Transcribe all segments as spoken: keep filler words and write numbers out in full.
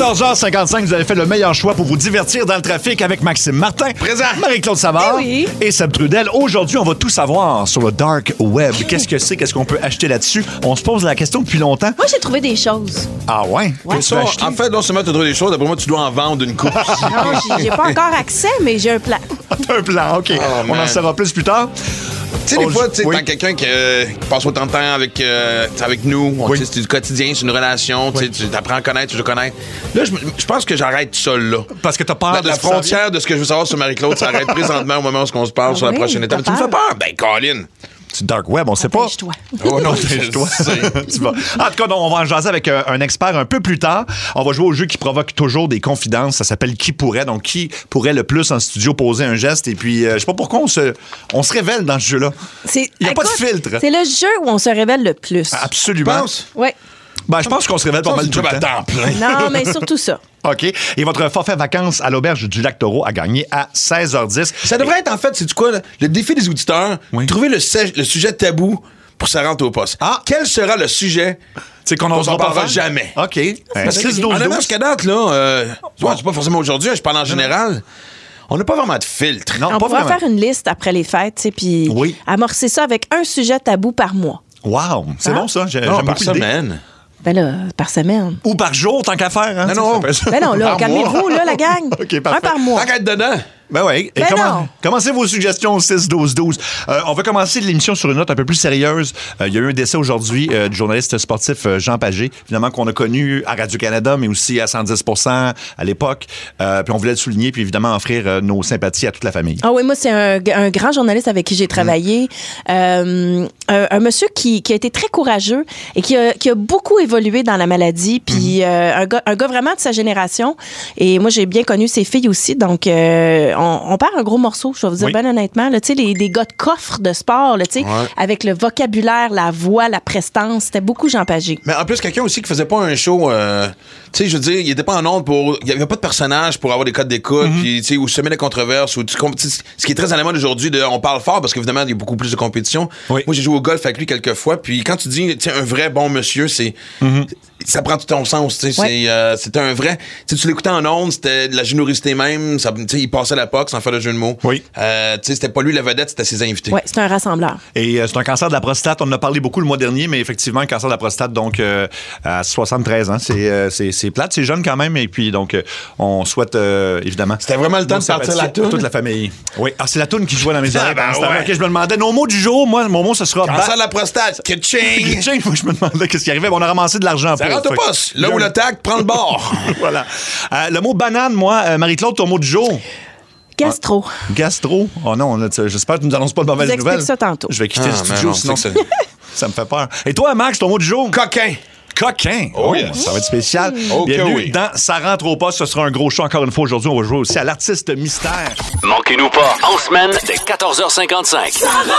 quatorze heures cinquante-cinq, vous avez fait le meilleur choix pour vous divertir dans le trafic avec Maxime Martin, Présent. Marie-Claude Savard Eh oui. et Seb Trudel. Aujourd'hui, on va tout savoir sur le dark web. Qu'est-ce que c'est? Qu'est-ce qu'on peut acheter là-dessus? On se pose la question depuis longtemps. Moi, j'ai trouvé des choses. Ah ouais? Ouais. Qu'est-ce que tu veux acheter? En fait, non seulement tu as trouvé des choses, d'après moi, tu dois en vendre une coupe. Non, j'ai- j'ai pas encore accès, mais j'ai un plan. T'as un plan, OK. Oh, on en man. saura plus plus tard. Tu sais, des Oh, fois, tu sais, oui. quand quelqu'un qui, euh, qui passe autant de temps avec, euh, tu sais, avec nous, on- Oui. tu sais, c'est du quotidien, c'est une relation, tu sais, tu apprends à connaître, tu veux connaître. Là, je, je pense que j'arrête ça là. Parce que t'as peur La, de la ce qui s'en vient. frontière de ce que je veux savoir sur Marie-Claude s'arrête présentement au moment où on se parle Ah sur la oui, prochaine étape. t'as Tu me fais peur? peur? Ben, Colin. C'est dark web, on sait pas. Dépêche-toi. Oh non, Dépêche-toi. je sais. Tu vas. En tout cas, non, on va en jaser avec un, un expert un peu plus tard. On va jouer au jeu qui provoque toujours des confidences. Ça s'appelle Qui pourrait. Donc, qui pourrait le plus en studio poser un geste? Et puis, euh, je sais pas pourquoi on se, on se révèle dans ce jeu-là. C'est- Il n'y a pas de écoute, filtre. C'est le jeu où on se révèle le plus. Absolument. Pense. Oui. Ben, je pense qu'on se révèle pas mal C'est tout un le job à temps. temps plein. Non, mais surtout ça. OK. Et votre forfait vacances à l'auberge du Lac Taureau a gagné à seize heures dix. Ça devrait être, en fait, c'est quoi, là? Le défi des auditeurs, Oui. trouver le, sé- le sujet tabou pour se rendre au poste. Ah. Quel sera le sujet C'est qu'on qu'on n'osera s'en pas parlera faire? jamais? OK. Ben, six douze Honnêtement, douze. jusqu'à date, là, euh, ouais, c'est pas forcément aujourd'hui, je parle en général. On n'a pas vraiment de filtre. Non, On pas pourrait vraiment. faire une liste après les fêtes, tu sais, puis Oui. amorcer ça avec un sujet tabou par mois. Wow. C'est Hein? bon, ça. J'ai- Non, J'aime par beaucoup l'idée. semaine. Ben là, par semaine. Ou par jour, tant qu'à faire. Hein? Non, non. Ça fait ça. Ben non, là, Par calmez-vous, mois. là, la gang. OK, parfait. Un par mois. Tant qu'à être dedans. Ben oui. Et Ben comment- non. commencez vos suggestions au six douze douze. Euh, on va commencer l'émission sur une note un peu plus sérieuse. Euh, Il y a eu un décès aujourd'hui euh, du journaliste sportif euh, Jean Pagé, évidemment qu'on a connu à Radio-Canada, mais aussi à cent dix pour cent à l'époque. Euh, puis on voulait le souligner, puis évidemment offrir euh, nos sympathies à toute la famille. Ah oui, moi, c'est un, un grand journaliste avec qui j'ai travaillé. Euh, un, un monsieur qui, qui a été très courageux et qui a, qui a beaucoup évolué dans la maladie. Puis euh, un, gars, un gars vraiment de sa génération. Et moi, j'ai bien connu ses filles aussi. Donc, euh, on, on perd un gros morceau, je vais vous dire Oui. bien honnêtement. Là, tu sais, les, des gars de coffre de sport, là, tu sais, Ouais. avec le vocabulaire, la voix, la prestance. C'était beaucoup Jean Pagé. Mais en plus, quelqu'un aussi qui faisait pas un show, euh, tu sais, je veux dire, il était pas en onde pour. Il y avait pas de personnage pour avoir des codes d'écoute, puis, tu sais, ou semer la controverse, ou tu com- tu sais, ce qui est très à la mode aujourd'hui, de, on parle fort parce qu'évidemment, il y a beaucoup plus de compétition. Oui. Moi, j'ai joué au golf avec lui quelques fois, puis quand tu dis, tu sais, un vrai bon monsieur, c'est. Ça prend tout ton sens, tu sais. Ouais. c'est, euh, C'était un vrai. Tu sais, tu l'écoutais en onde, c'était de la générosité même, ça, tu sais, il passait la P O C sans faire de jeu de mots. Oui. Euh, tu sais, c'était pas lui la vedette, c'était ses invités. Ouais, c'est un rassembleur. Et euh, c'est un cancer de la prostate. On en a parlé beaucoup le mois dernier, mais effectivement, un cancer de la prostate, donc euh, à soixante-treize ans. C'est, euh, c'est, c'est plate, c'est jeune quand même. Et puis, donc, euh, on souhaite, euh, évidemment... C'était vraiment le temps de partir la toune. Toute la famille. Oui. Ah, c'est la toune qui jouait dans mes Ah, oreilles. ben pendant ce temps-là. ouais. OK, je me demandais, nos mots du jour, moi, mon mot, ce sera... Cancer ba- de la prostate, que-ching! J'ai- moi, je me demandais qu'est-ce qui arrivait. Bon, on a ramassé de l'argent Ça pour. rentre Fait pas. que- Là où le tac, prends le bord. Voilà. Euh, le mot banane, moi, euh, Marie-Claude, ton mot du jour? Gastro. Gastro. Oh non, là, tu- j'espère que tu nous annonces pas de mauvaises Je vous explique nouvelles. ça tantôt. Je vais quitter Ah, le studio, mais non, sinon c'est ça... que ça me fait peur. Et toi, Max, ton mot du jour? Coquin. Coquin. Oh, yes. Ça va être spécial. Oh, que Bienvenue oui. dans Ça rentre au poste. Ce sera un gros show encore une fois aujourd'hui. On va jouer aussi à l'artiste mystère. Manquez-nous pas, en semaine, dès quatorze heures cinquante-cinq.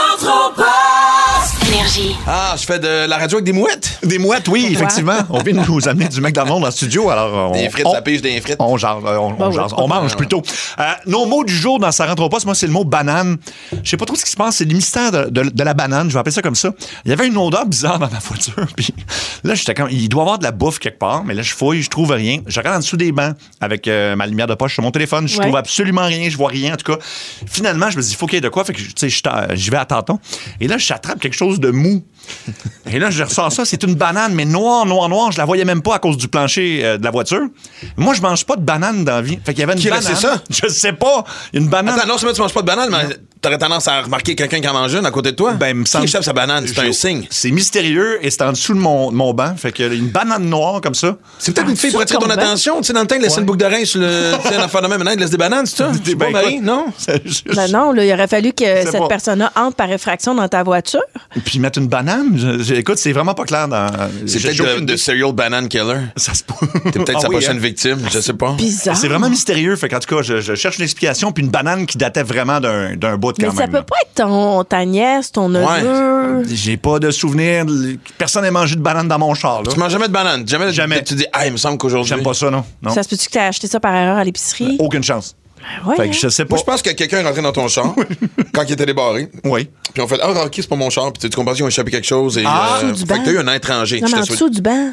Énergie. Ah, je fais de la radio avec des mouettes. Des mouettes, oui, effectivement. On vient de nous amener du mec dans le monde en studio. Alors, on, Des frites, on, ça pige des frites. On, jase, euh, on, on, oui. jase. On mange plutôt. Euh, nos mots du jour dans Ça rentre au poste, moi, c'est le mot banane. Je sais pas trop ce qui se passe. C'est le mystère de, de- de la banane. Je vais appeler ça comme ça. Il y avait une odeur bizarre dans ma voiture. Puis là, j'étais comme, il doit y avoir de la bouffe quelque part. Mais là, je fouille, je trouve rien. Je regarde en dessous des bancs avec euh, ma lumière de poche sur mon téléphone. Je Ouais. trouve absolument rien. Je vois rien, en tout cas. Finalement, je me dis, il faut qu'il y ait de quoi. Fait que, tu sais, je t'en- j'y vais à tâtons. Et là, j'attrape quelque chose de mou. Et là, je ressors ça, c'est une banane, mais noire, noire, noire. Je la voyais même pas à cause du plancher euh, de la voiture. Moi, je mange pas de banane dans la vie. Fait qu'il y avait une Qui a banane. laissé ça? Je sais pas. Une banane. Attends, non seulement tu manges pas de banane, mais t'aurais tendance à remarquer quelqu'un qui en mange une à côté de toi. Ben, me semble- Qui échappe sa banane? C'est un Je- signe. C'est mystérieux et c'est en dessous de mon, de mon banc. Fait qu'il y a une banane noire comme ça. C'est peut-être une fille pour attirer ton ton banc. attention. Tu sais, dans le temps, il laissait une boucle d'oreille sur le. Tu sais, un enfant de même, maintenant, il laisse des bananes, c'est ça? C'est pas Ben, Marie, écoute, non? c'est juste- Ben non, là, il aurait fallu que cette pas. personne-là entre par effraction dans ta voiture. Puis mettre une banane. je- je- écoute, c'est vraiment pas clair dans. C'est j'ai- peut-être j'ai de, aucune de idée. serial banana killer. Ça se peut. T'es peut-être Ah sa oui, prochaine hein? victime, je sais pas. Bizarre. C'est vraiment mystérieux. Fait qu'en tout cas, je, je cherche une explication. Puis une banane qui datait vraiment d'un, d'un bout Mais quand ça même. peut là. pas être ton, ta nièce, ton neveu. J'ai pas de souvenir. Personne n'a mangé de banane dans mon char. Là. Tu manges jamais de banane. Jamais. Jamais. Tu dis, ah, il me semble qu'aujourd'hui. J'aime pas ça, non. non. Ça se peut-tu que tu as acheté ça par erreur à l'épicerie? Aucune chance. Ouais, Fait hein? que je sais pas. Moi, je pense que quelqu'un est rentré dans ton char quand il était débarré. Oui. Puis on fait, ah, ok, c'est pas mon char. Puis tu comprends qu'ils ont échappé quelque chose. Et, Ah, euh, en dessous du fait que banc. t'as eu un étranger. Non, Tu mais en te souhaites- dessous du banc.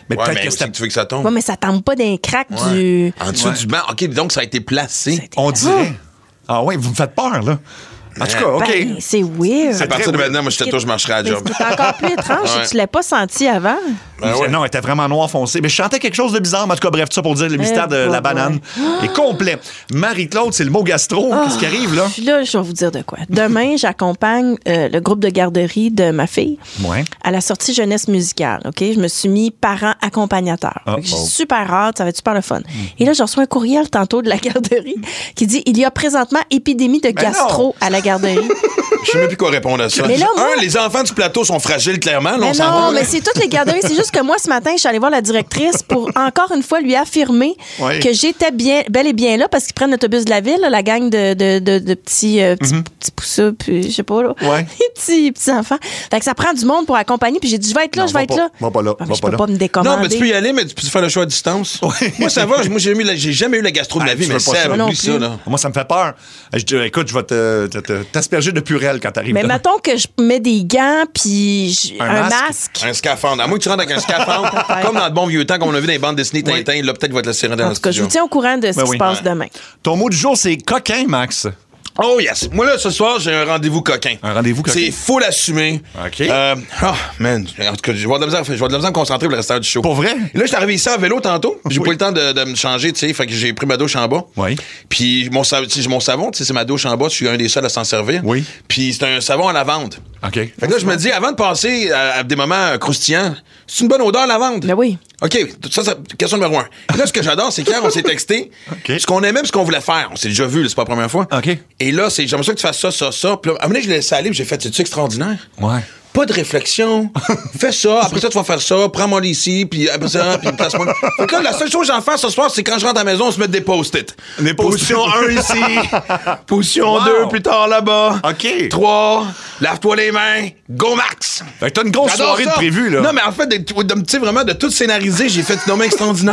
Mais Ouais, peut-être mais que où c'était... c'est que tu veux que ça tombe? Ouais, mais ça tombe pas d'un crack Ouais. du... En dessous Ouais. du banc. OK, donc ça a été placé. Ça a été- On dirait. Ah ouais, vous me faites peur, là. En tout cas, OK. Ben, c'est weird. À partir de très maintenant, moi, j'étais toi, je marcherai à la Mais job. c'est encore plus étrange Ouais. si tu l'as pas senti avant. Ben ouais. Non, elle était vraiment noir foncé. Mais je chantais quelque chose de bizarre. Mais en tout cas, bref, tout ça pour dire le mystère de Eh, la bah, banane est complet. Marie-Claude, c'est le mot gastro. Qu'est-ce qui arrive, là? Puis là, je vais vous dire de quoi. Demain, j'accompagne euh, le groupe de garderie de ma fille Ouais. à la sortie jeunesse musicale. OK? Je me suis mis parent accompagnateur. Oh, Fait que J'ai oh. super hâte, ça va être super le fun. Et là, je reçois un courriel tantôt de la garderie qui dit il y a présentement épidémie de gastro à la garderie. Je sais même plus quoi répondre à ça. Mais là, moi- Un, les enfants du plateau sont fragiles, clairement. Là, on Mais s'entend, non, là. mais c'est toutes les garderies. C'est juste que moi, ce matin, je suis allée voir la directrice pour encore une fois lui affirmer Ouais. que j'étais bien, bel et bien là parce qu'ils prennent l'autobus de la ville, là, la gang de, de, de, de petits, euh, petits, petits pousseux, puis je sais pas, là. Ouais. Les petits, petits enfants. Fait que ça prend du monde pour accompagner. Puis j'ai dit, je vais être là, Non, je vais va être pas. là. Va pas là, Ah, mais va je pas peux là. pas me décommander. Non, mais tu peux y aller, mais tu peux faire le choix à distance. Ouais. Moi, ça va. Moi, j'ai, eu la- j'ai jamais eu la gastro de Ah, ma vie, tu mais veux pas ça, ça? Moi non oublie plus. ça, là. Moi, ça me fait peur. Je dis, écoute, je vais te, te- te- t'asperger de purelle quand t'arrives Mais là. mettons que je mets des gants puis j- Un un, masque. masque. Un scaphandre. À moins que tu rentres avec un scaphandre, comme dans le bon vieux temps, comme on a vu dans les bandes dessinées Tintin, là, peut-être va te laisser rentrer dans En le tout cas, je studio. vous tiens au courant de ce Ben qui oui. se passe Ouais. demain. Ton mot du jour, c'est coquin, Max. Oh yes. Moi, là, ce soir, j'ai un rendez-vous coquin. Un rendez-vous coquin. C'est full assumé. OK. Euh, oh, man. En tout cas, je vais avoir de la misère, je vais avoir de la misère à me concentrer pour le restant du show. Pour vrai? Et là, je suis arrivé ici en vélo tantôt. J'ai Oui. pas eu le temps de, de me changer, tu sais. Fait que j'ai pris ma douche en bas. Oui. Puis mon, sa- tu sais, j'ai mon savon, tu sais, c'est ma douche en bas. Je suis un des seuls à s'en servir. Oui. Puis c'est un savon à lavande. OK. Fait que là, je me dis, avant de passer à, à des moments euh, croustillants, c'est une bonne odeur, lavande. Ben oui. OK, ça, ça, question numéro un. Et là, ce que j'adore, c'est qu'hier, on s'est texté OK. ce qu'on aimait et ce qu'on voulait faire. On s'est déjà vu, là, c'est pas la première fois. OK. Et là, c'est j'aimerais ça que tu fasses ça, ça, ça. Puis là, à un moment donné, je l'ai laissé aller, puis j'ai fait, c'est-tu extraordinaire? Ouais. Pas de réflexion. Fais ça, après ça, tu vas faire ça, prends-moi ici, puis après ça, puis place-moi. Fait que là, la seule chose que j'en fais ce soir, c'est quand je rentre à la maison, on se met des post-it. Des post-it. Position un ici, position Wow. deux plus tard là-bas. OK. trois, lave-toi les mains, go max. Fait que t'as une grosse J'adore soirée ça. de prévue, là. Non, mais en fait, de, de, tu sais, vraiment, de tout scénariser, j'ai fait une homme extraordinaire.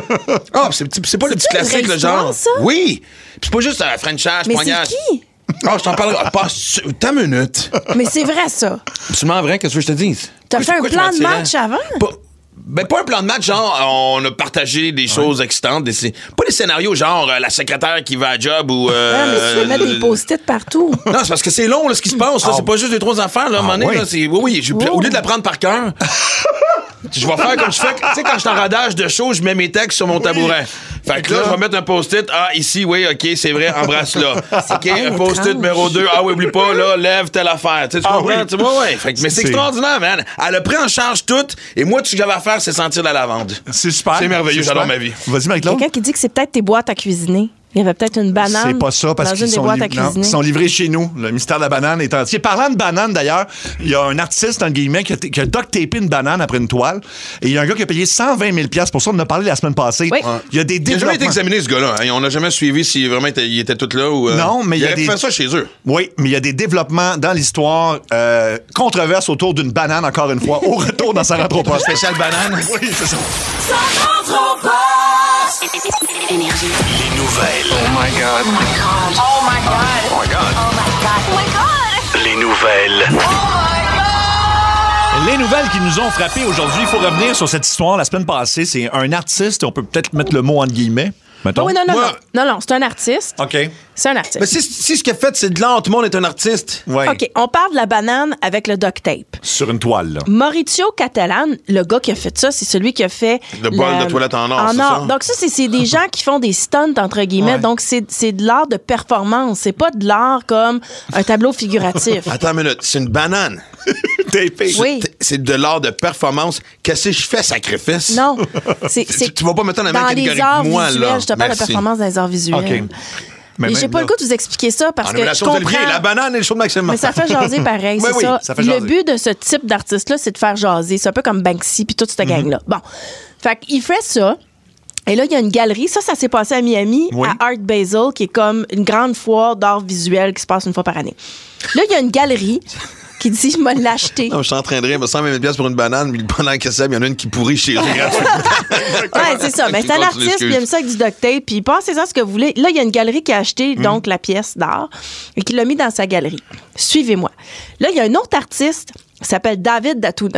Ah, c'est, c'est pas le petit C'est-tu une classique, vraie le genre. histoire, ça? Oui. Puis c'est pas juste un Frenchage, Mais poignage. c'est qui? Ah, je t'en parlerai. Ah, pas su- ta minute. Mais c'est vrai, ça. Absolument vrai, qu'est-ce que je te dise? T'as Pourquoi- fait un pourquoi tu plan de mentirais? match avant? Pas, ben, pas un plan de match, genre, on a partagé des choses excitantes. Des, scé- pas des scénarios, genre, euh, la secrétaire qui va à job ou. Euh, Ah, mais tu veux mettre des post-it partout. Non, c'est parce que c'est long, là, ce qui se passe. Là, Ah. c'est pas juste deux, trois affaires, là. À un moment donné, oui. là, c'est. Oui, oui. j'ai- Oh. Au lieu de la prendre par cœur, je vais faire comme je fais. Tu sais, quand je suis en rodage de show, je mets mes textes sur mon tabouret. Fait que là, je vais mettre un post-it. Ah, ici, oui, OK, c'est vrai, embrasse-là. OK, un post-it étrange. numéro deux. Ah, oui, oublie pas, là, lève telle affaire. Tu sais, tu Ah comprends? oui. Tu vois, ouais. Fait que- mais c'est C'est- extraordinaire, man. Elle a pris en charge tout. Et moi, tout ce que j'avais à faire, c'est sentir la lavande. C'est super. C'est merveilleux, j'adore super. ma vie. Vas-y, Marie-Claude. Quelqu'un qui dit que c'est peut-être tes boîtes à cuisiner. Il y avait peut-être une banane. C'est pas ça, parce dans qu'ils une des sont, boîtes à liv- non, cuisiner. ils sont livrés chez nous. Le mystère de la banane est entier. Parlant de banane, d'ailleurs, il y a un artiste, entre guillemets, qui a, t- qui a duct-tapé une banane après une toile. Et il y a un gars qui a payé cent vingt mille dollars pour ça. On en a parlé la semaine passée. Oui. Il y a des Il n'a jamais été développements. examiné, ce gars-là. Hein. On n'a jamais suivi s'il vraiment était, il était tout là ou. euh, Non, mais il y a aurait des- fait ça chez eux. Oui, mais il y a des développements dans l'histoire, euh, controverses autour d'une banane, encore une fois, au retour dans sa rentre au poste. Spécial banane. Oui, c'est ça. Énergie. Les nouvelles. Oh my God. Oh my God. Oh my God. Oh my God. Oh my God. Oh my God. Les nouvelles. Oh my God. Les nouvelles qui nous ont frappés aujourd'hui, il faut revenir sur cette histoire. La semaine passée, c'est un artiste, on peut peut-être mettre le mot entre guillemets. Mettons. Ah oui, non, non, Moi- non. Non, non, c'est un artiste. OK. C'est un artiste. Mais si, si ce qu'il a fait, c'est de l'art, tout le monde est un artiste. Ouais. OK, on parle de la banane avec le duct tape. Sur une toile, là. Maurizio Catalan, le gars qui a fait ça, c'est celui qui a fait... Le bol de toilette en or, En c'est or. ça? Donc ça, c'est c'est des gens qui font des stunts, entre guillemets. Ouais. Donc c'est c'est de l'art de performance. C'est pas de l'art comme un tableau figuratif. Attends une minute, c'est une banane. Tapé. Oui. C'est- C'est de l'art de performance. Qu'est-ce que je fais, sacrifice? Non. C'est, Tu- c'est tu vas pas mettre dans la même dans catégorie les arts que moi, visuels. là. Je te parle de Merci. performance dans les arts visuels. OK. Mais Mais j'ai même pas là- le goût de vous expliquer ça parce En que je nomination comprends... d'Olivier, la banane et le show de Maxime. Mais ça fait jaser pareil, Oui, c'est oui, ça. ça fait Le jaser. but de ce type d'artiste-là, c'est de faire jaser. C'est un peu comme Banksy puis toute cette gang-là. Bon. Fait qu'il fait ça. Et là, il y a une galerie. Ça, ça s'est passé à Miami, Oui. à Art Basel, qui est comme une grande foire d'art visuel qui se passe une fois par année. Là, il y a une galerie qui dit, je vais l'acheter. Non, je suis en train de rire, mais cent vingt mille dollars pour une banane, mais pendant que ça, il y en a une qui pourrit chez eux gratuitement. Ouais, c'est ça. Mais c'est un Continue, artiste, puis il aime ça avec du duct tape, puis pensez-en ce que vous voulez. Là, il y a une galerie qui a acheté donc la pièce d'art et qui l'a mis dans sa galerie. Suivez-moi. Là, il y a un autre artiste qui s'appelle David Datuna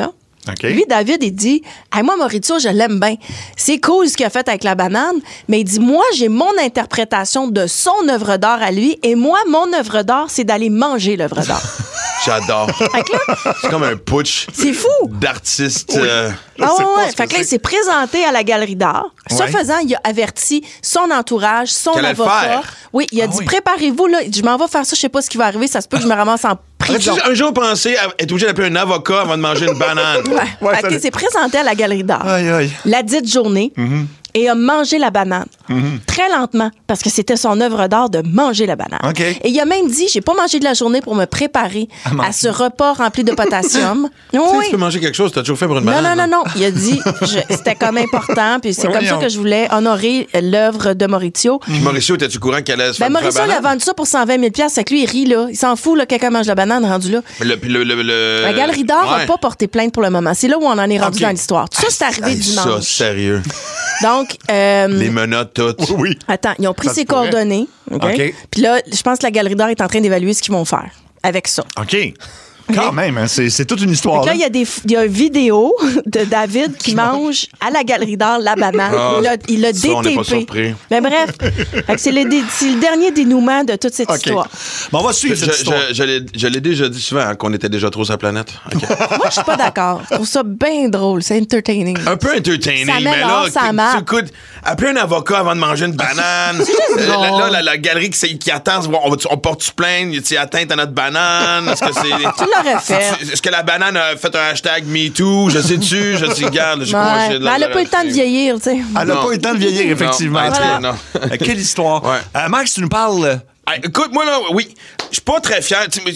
Okay. Lui, David, il dit hey, moi, Maurizio, je l'aime bien. C'est cool ce qu'il a fait avec la banane, mais il dit moi, j'ai mon interprétation de son œuvre d'art à lui, et moi, mon œuvre d'art, c'est d'aller manger l'œuvre d'art. J'adore. Fait que là, C'est comme un putsch c'est fou. d'artiste. euh, Ah sais ouais, pas ouais. ce Fait que que là, il c'est. s'est présenté à la galerie d'art. Ce Ouais. faisant, il a averti son entourage, son Qu'elle allait le avocat. faire. Oui, il a Ah dit oui. préparez-vous là, Il dit, je m'en vais faire ça, je sais pas ce qui va arriver, ça se peut que je me ramasse en Aurais-tu prison. un jour pensé à être obligé d'appeler un avocat avant de manger une banane? Ouais. Ouais, Fait ça- qu'il s'est présenté à la galerie d'art. Aïe, aïe. La dite journée. Et a mangé la banane. Très lentement, parce que c'était son œuvre d'art de manger la banane. OK. Et il a même dit, j'ai pas mangé de la journée pour me préparer à, manger. ce repas rempli de potassium. Tu sais, Oui. tu peux manger quelque chose, t'as toujours fait pour une Non, banane. non, non, non. Il a dit, je- c'était comme important, puis c'est Ouais, comme ça voyons. que je voulais honorer l'œuvre de Maurizio. Puis Mauricio, étais-tu courant qu'elle allait se Ben, faire Mauricio, faire il a banane? vendu ça pour cent vingt mille dollars. Fait que lui, il rit, là. Il s'en fout, là, quelqu'un mange la banane rendu là. Le, puis le, le, le- La galerie d'art n'a ouais. pas porté plainte pour le moment. C'est là où on en est rendu OK. dans l'histoire. Tout ça, c'est arrivé Hey, ça, dimanche. sérieux. Donc, euh, Les menottes, toutes. Oui. attends, ils ont pris Ça se ses pourrait. coordonnées. OK? OK. Puis là, je pense que la galerie d'art est en train d'évaluer ce qu'ils vont faire avec ça. OK. Quand même, hein, c'est, c'est toute une Fait histoire. que là, là. il y a des, il y a une vidéo de David qui mange à la galerie d'art la banane. Ah, il l'a, il l'a ça, on n'est pas D T P. surpris. Mais bref, fait que c'est, le, dé- c'est le dernier dénouement de toute cette OK. histoire. Bon, on va Je, suivre cette histoire. je, je l'ai, je l'ai déjà dit souvent hein, qu'on était déjà trop sur la planète. OK. Moi, je suis pas d'accord. Je trouve ça bien drôle. C'est entertaining. Un peu entertaining, Ça met mais là, l'or, ça tu- marche. tu écoutes, appeler un avocat avant de manger une banane. Euh, là, drôle. là, la, la galerie qui, s'est- qui attend, on, va- on porte-tu plainte? Y a-t-il atteinte à notre banane? Est-ce que c'est. Tu l'aurais fait. Est-ce que la banane a fait un hashtag MeToo? Je sais-tu? Je sais, regarde, je crois Ouais. que j'ai de Mais la- elle a pas eu le temps de vieillir, tu sais. Elle n'a Non. pas eu le temps de vieillir, effectivement. Non, En tout voilà. cas, non. euh, quelle histoire. Ouais. Euh, Max, tu nous parles. euh, Hey, écoute, moi, là, oui, je suis pas très fier. tu sais, mais-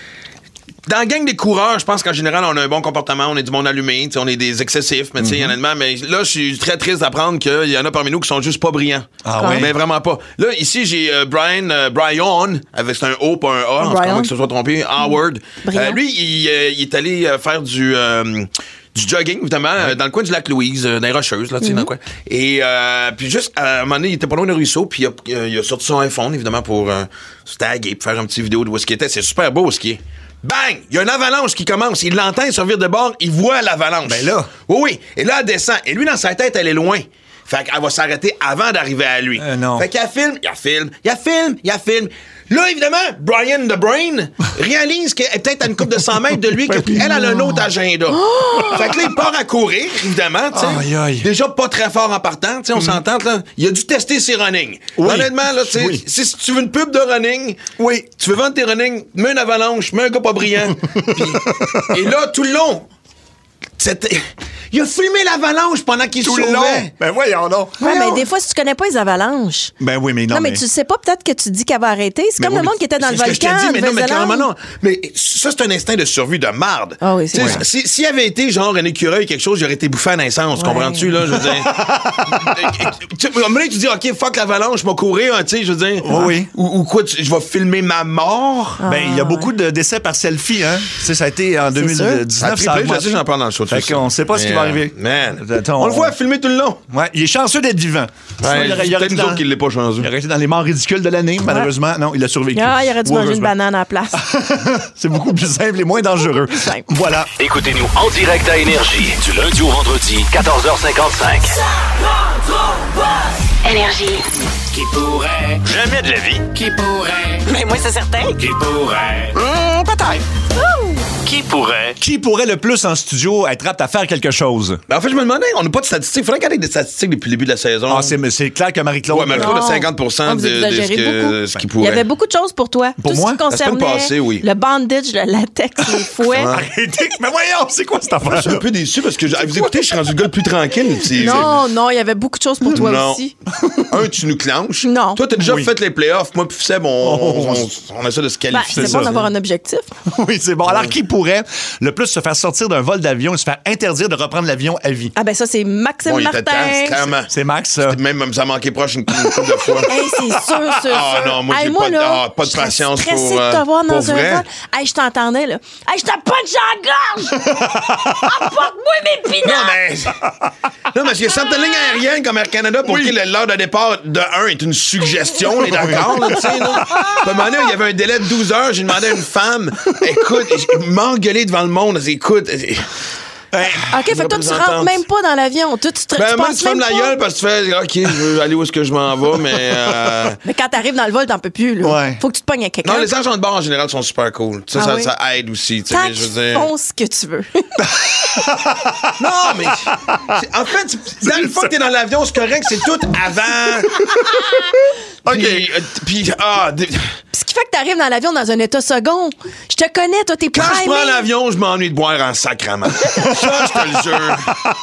Dans la gang des coureurs, je pense qu'en général, on a un bon comportement, on est du monde allumé, tu sais, on est des excessifs, mais tu sais, Mm-hmm. honnêtement, mais là, je suis très triste d'apprendre qu'il y en a parmi nous qui sont juste pas brillants. Ah ouais? Mais vraiment pas. Là, ici, j'ai euh, Brian, euh, Brian, avec c'est un O, pas un A, en tout cas, Brian. moi, que ce soit trompé, Howard. Brillant. Euh, lui, il, euh, il est allé euh, faire du... euh, du jogging, évidemment, euh, dans le coin du lac Louise, euh, dans les Rocheuses, là, tu sais, dans le coin. Et euh, puis juste, à un moment donné, il était pas loin d'un ruisseau, puis il a, euh, il a sorti son iPhone, évidemment, pour euh, se taguer, pour faire une petite vidéo de où est-ce qu'il était. C'est super beau, ce qui est. Bang! Il y a une avalanche qui commence. Il l'entend, il se revire de bord, il voit l'avalanche. Ben là. Oui, oui. Et là, elle descend. Et lui, dans sa tête, elle est loin. Fait qu'elle va s'arrêter avant d'arriver à lui. Euh, non. Fait qu'il y a film, il y a film, il y a film, il y a film. Là, évidemment, Brian the Brain réalise qu'elle est peut-être à une couple de cent mètres de lui, qu'elle elle a un autre agenda. Fait que là, il part à courir, évidemment, tu sais. Aïe, aïe. Déjà pas très fort en partant, tu sais, on s'entend, là. Il a dû tester ses running. Oui. Honnêtement, là, tu sais, Oui. si si tu veux une pub de running, Oui. tu veux vendre tes running, mets une avalanche, mets un gars pas brillant. Puis- et là, tout le long, c'était- il a filmé l'avalanche pendant qu'il Tout se le long. sauvait. Ben voyons donc. Ouais, Voyons. mais des fois, si tu connais pas les avalanches. Ben oui, mais non. Non, mais, tu sais pas, peut-être que tu dis qu'elle va arrêter. C'est Mais comme oui, le monde mais qui était dans le c'est ce que je te volcan. dis, en mais non, mais Nouvelle-Zélande. clairement non. Mais ça, c'est un instinct de survie de marde. Ah oui, c'est Tu sais, vrai. si- S'il avait été genre un écureuil, quelque chose, j'aurais été bouffé à naissance, Ouais. comprends-tu, là, je veux dire. Tu- À un moment donné, tu dis, OK, fuck l'avalanche, je vais courir, hein, tu sais, je veux dire. Oui, oui. Ou, ou quoi, tu- je vais filmer ma mort. Ben, il y a beaucoup de décès par selfie, hein. Tu sais, ça a été en deux mille dix-neuf, À ça a triplé, je augmenté. sais, j'en parle dans le show. Fait qu'on sait pas ce qui va arriver. Man. Attends, on le on- voit filmer tout le long. Ouais, il est chanceux d'être vivant. Sinon, Ouais, il aurait, il c'est aurait peut-être été nous dans, autres qui l'est pas chanceux. il aurait été dans les morts ridicules de l'année. Malheureusement, non, il a survécu. Ah, il aurait dû manger une Heureusement. banane à la place. C'est beaucoup plus simple et moins dangereux. simple. Voilà. Écoutez-nous en direct à Énergie du lundi au vendredi, quatorze heures cinquante-cinq. Énergie. Qui pourrait? Jamais de la vie. Qui pourrait? Mais moi, c'est certain. Qui pourrait? Peut-être. Qui pourrait? Qui pourrait le plus en studio être apte à faire quelque chose? Ben, en fait, je me demandais, on n'a pas de statistiques. Il faudrait qu'on ait des statistiques depuis le début de la saison. Ah, c'est, c'est clair que Marie-Claude. Ouais, Marie-Claude a Non. cinquante pour cent On de, vous de ce, exagérez que, beaucoup. ce qui Il pourrait. y avait beaucoup de choses pour toi. Pour Tout moi? ce qui La semaine concernait passée, oui. le bandage, le latex, les fouets. Arrêtez. Mais voyons, c'est quoi cette affaire? Je suis un peu déçu parce que, je- à vous écouter, je suis rendu le gars le plus tranquille. C'est- Non, non, il y avait beaucoup de choses pour toi Non. aussi. Un, tu nous clenches. Non. Toi, t'as déjà Oui. fait les playoffs. Moi, puis Seb, on, on, Oh. on essaie de se Ben, qualifier. c'est bon d'avoir un objectif. Oui, c'est bon. Alors, qui pourrait le plus se faire sortir d'un vol d'avion et se faire interdire de reprendre l'avion à vie? Ah ben ça, c'est Maxime Bon, il était temps, Martin. clairement. C'est Max, ça. Même, ça manquait proche une, une couple de fois. Hey, c'est sûr, sûr, Ah, sûr. non, moi, Hey, j'ai moi, pas de- là, ah, pas de je serais patience stressée pour, de te euh, voir dans pour un vrai. vol. Hey, je t'entendais, là. Hey, je te punch en gorge! Apporte-moi mes Non, pinottes! mais. Non, parce que certaines lignes aériennes comme Air Canada, pour qui l'heure de départ de un est une suggestion, on est d'accord, là, tu sais, là. Puis à un moment donné, il y avait un délai de douze heures, j'ai demandé à une femme, écoute, il m'a engueulé devant le monde, elle dit, écoute, OK, fait que toi, tu rentres même pas dans l'avion. Toi, tu, te, Ben, tu moi, passes tu fermes même la pas. gueule parce que tu fais, OK, je veux aller où est-ce que je m'en vais, mais. Euh... Mais quand t'arrives dans le vol, t'en peux plus. Là. Ouais. Faut que tu te pognes avec quelqu'un. Non, les agents de bord en général sont super cool. Ça, Ah ça, oui? ça aide aussi. tu sais, Tant je veux qu'ils dire. font ce que tu veux. Non, mais. c'est- En fait, c'est- dans le fois que t'es dans l'avion, c'est correct, c'est tout avant. OK. Puis, euh, Puis, ah, des- Ce qui fait que t'arrives dans l'avion dans un état second. Je te connais, toi, t'es quand je primé. prends l'avion, je m'ennuie de boire en sacrament. Ça, je te le jure.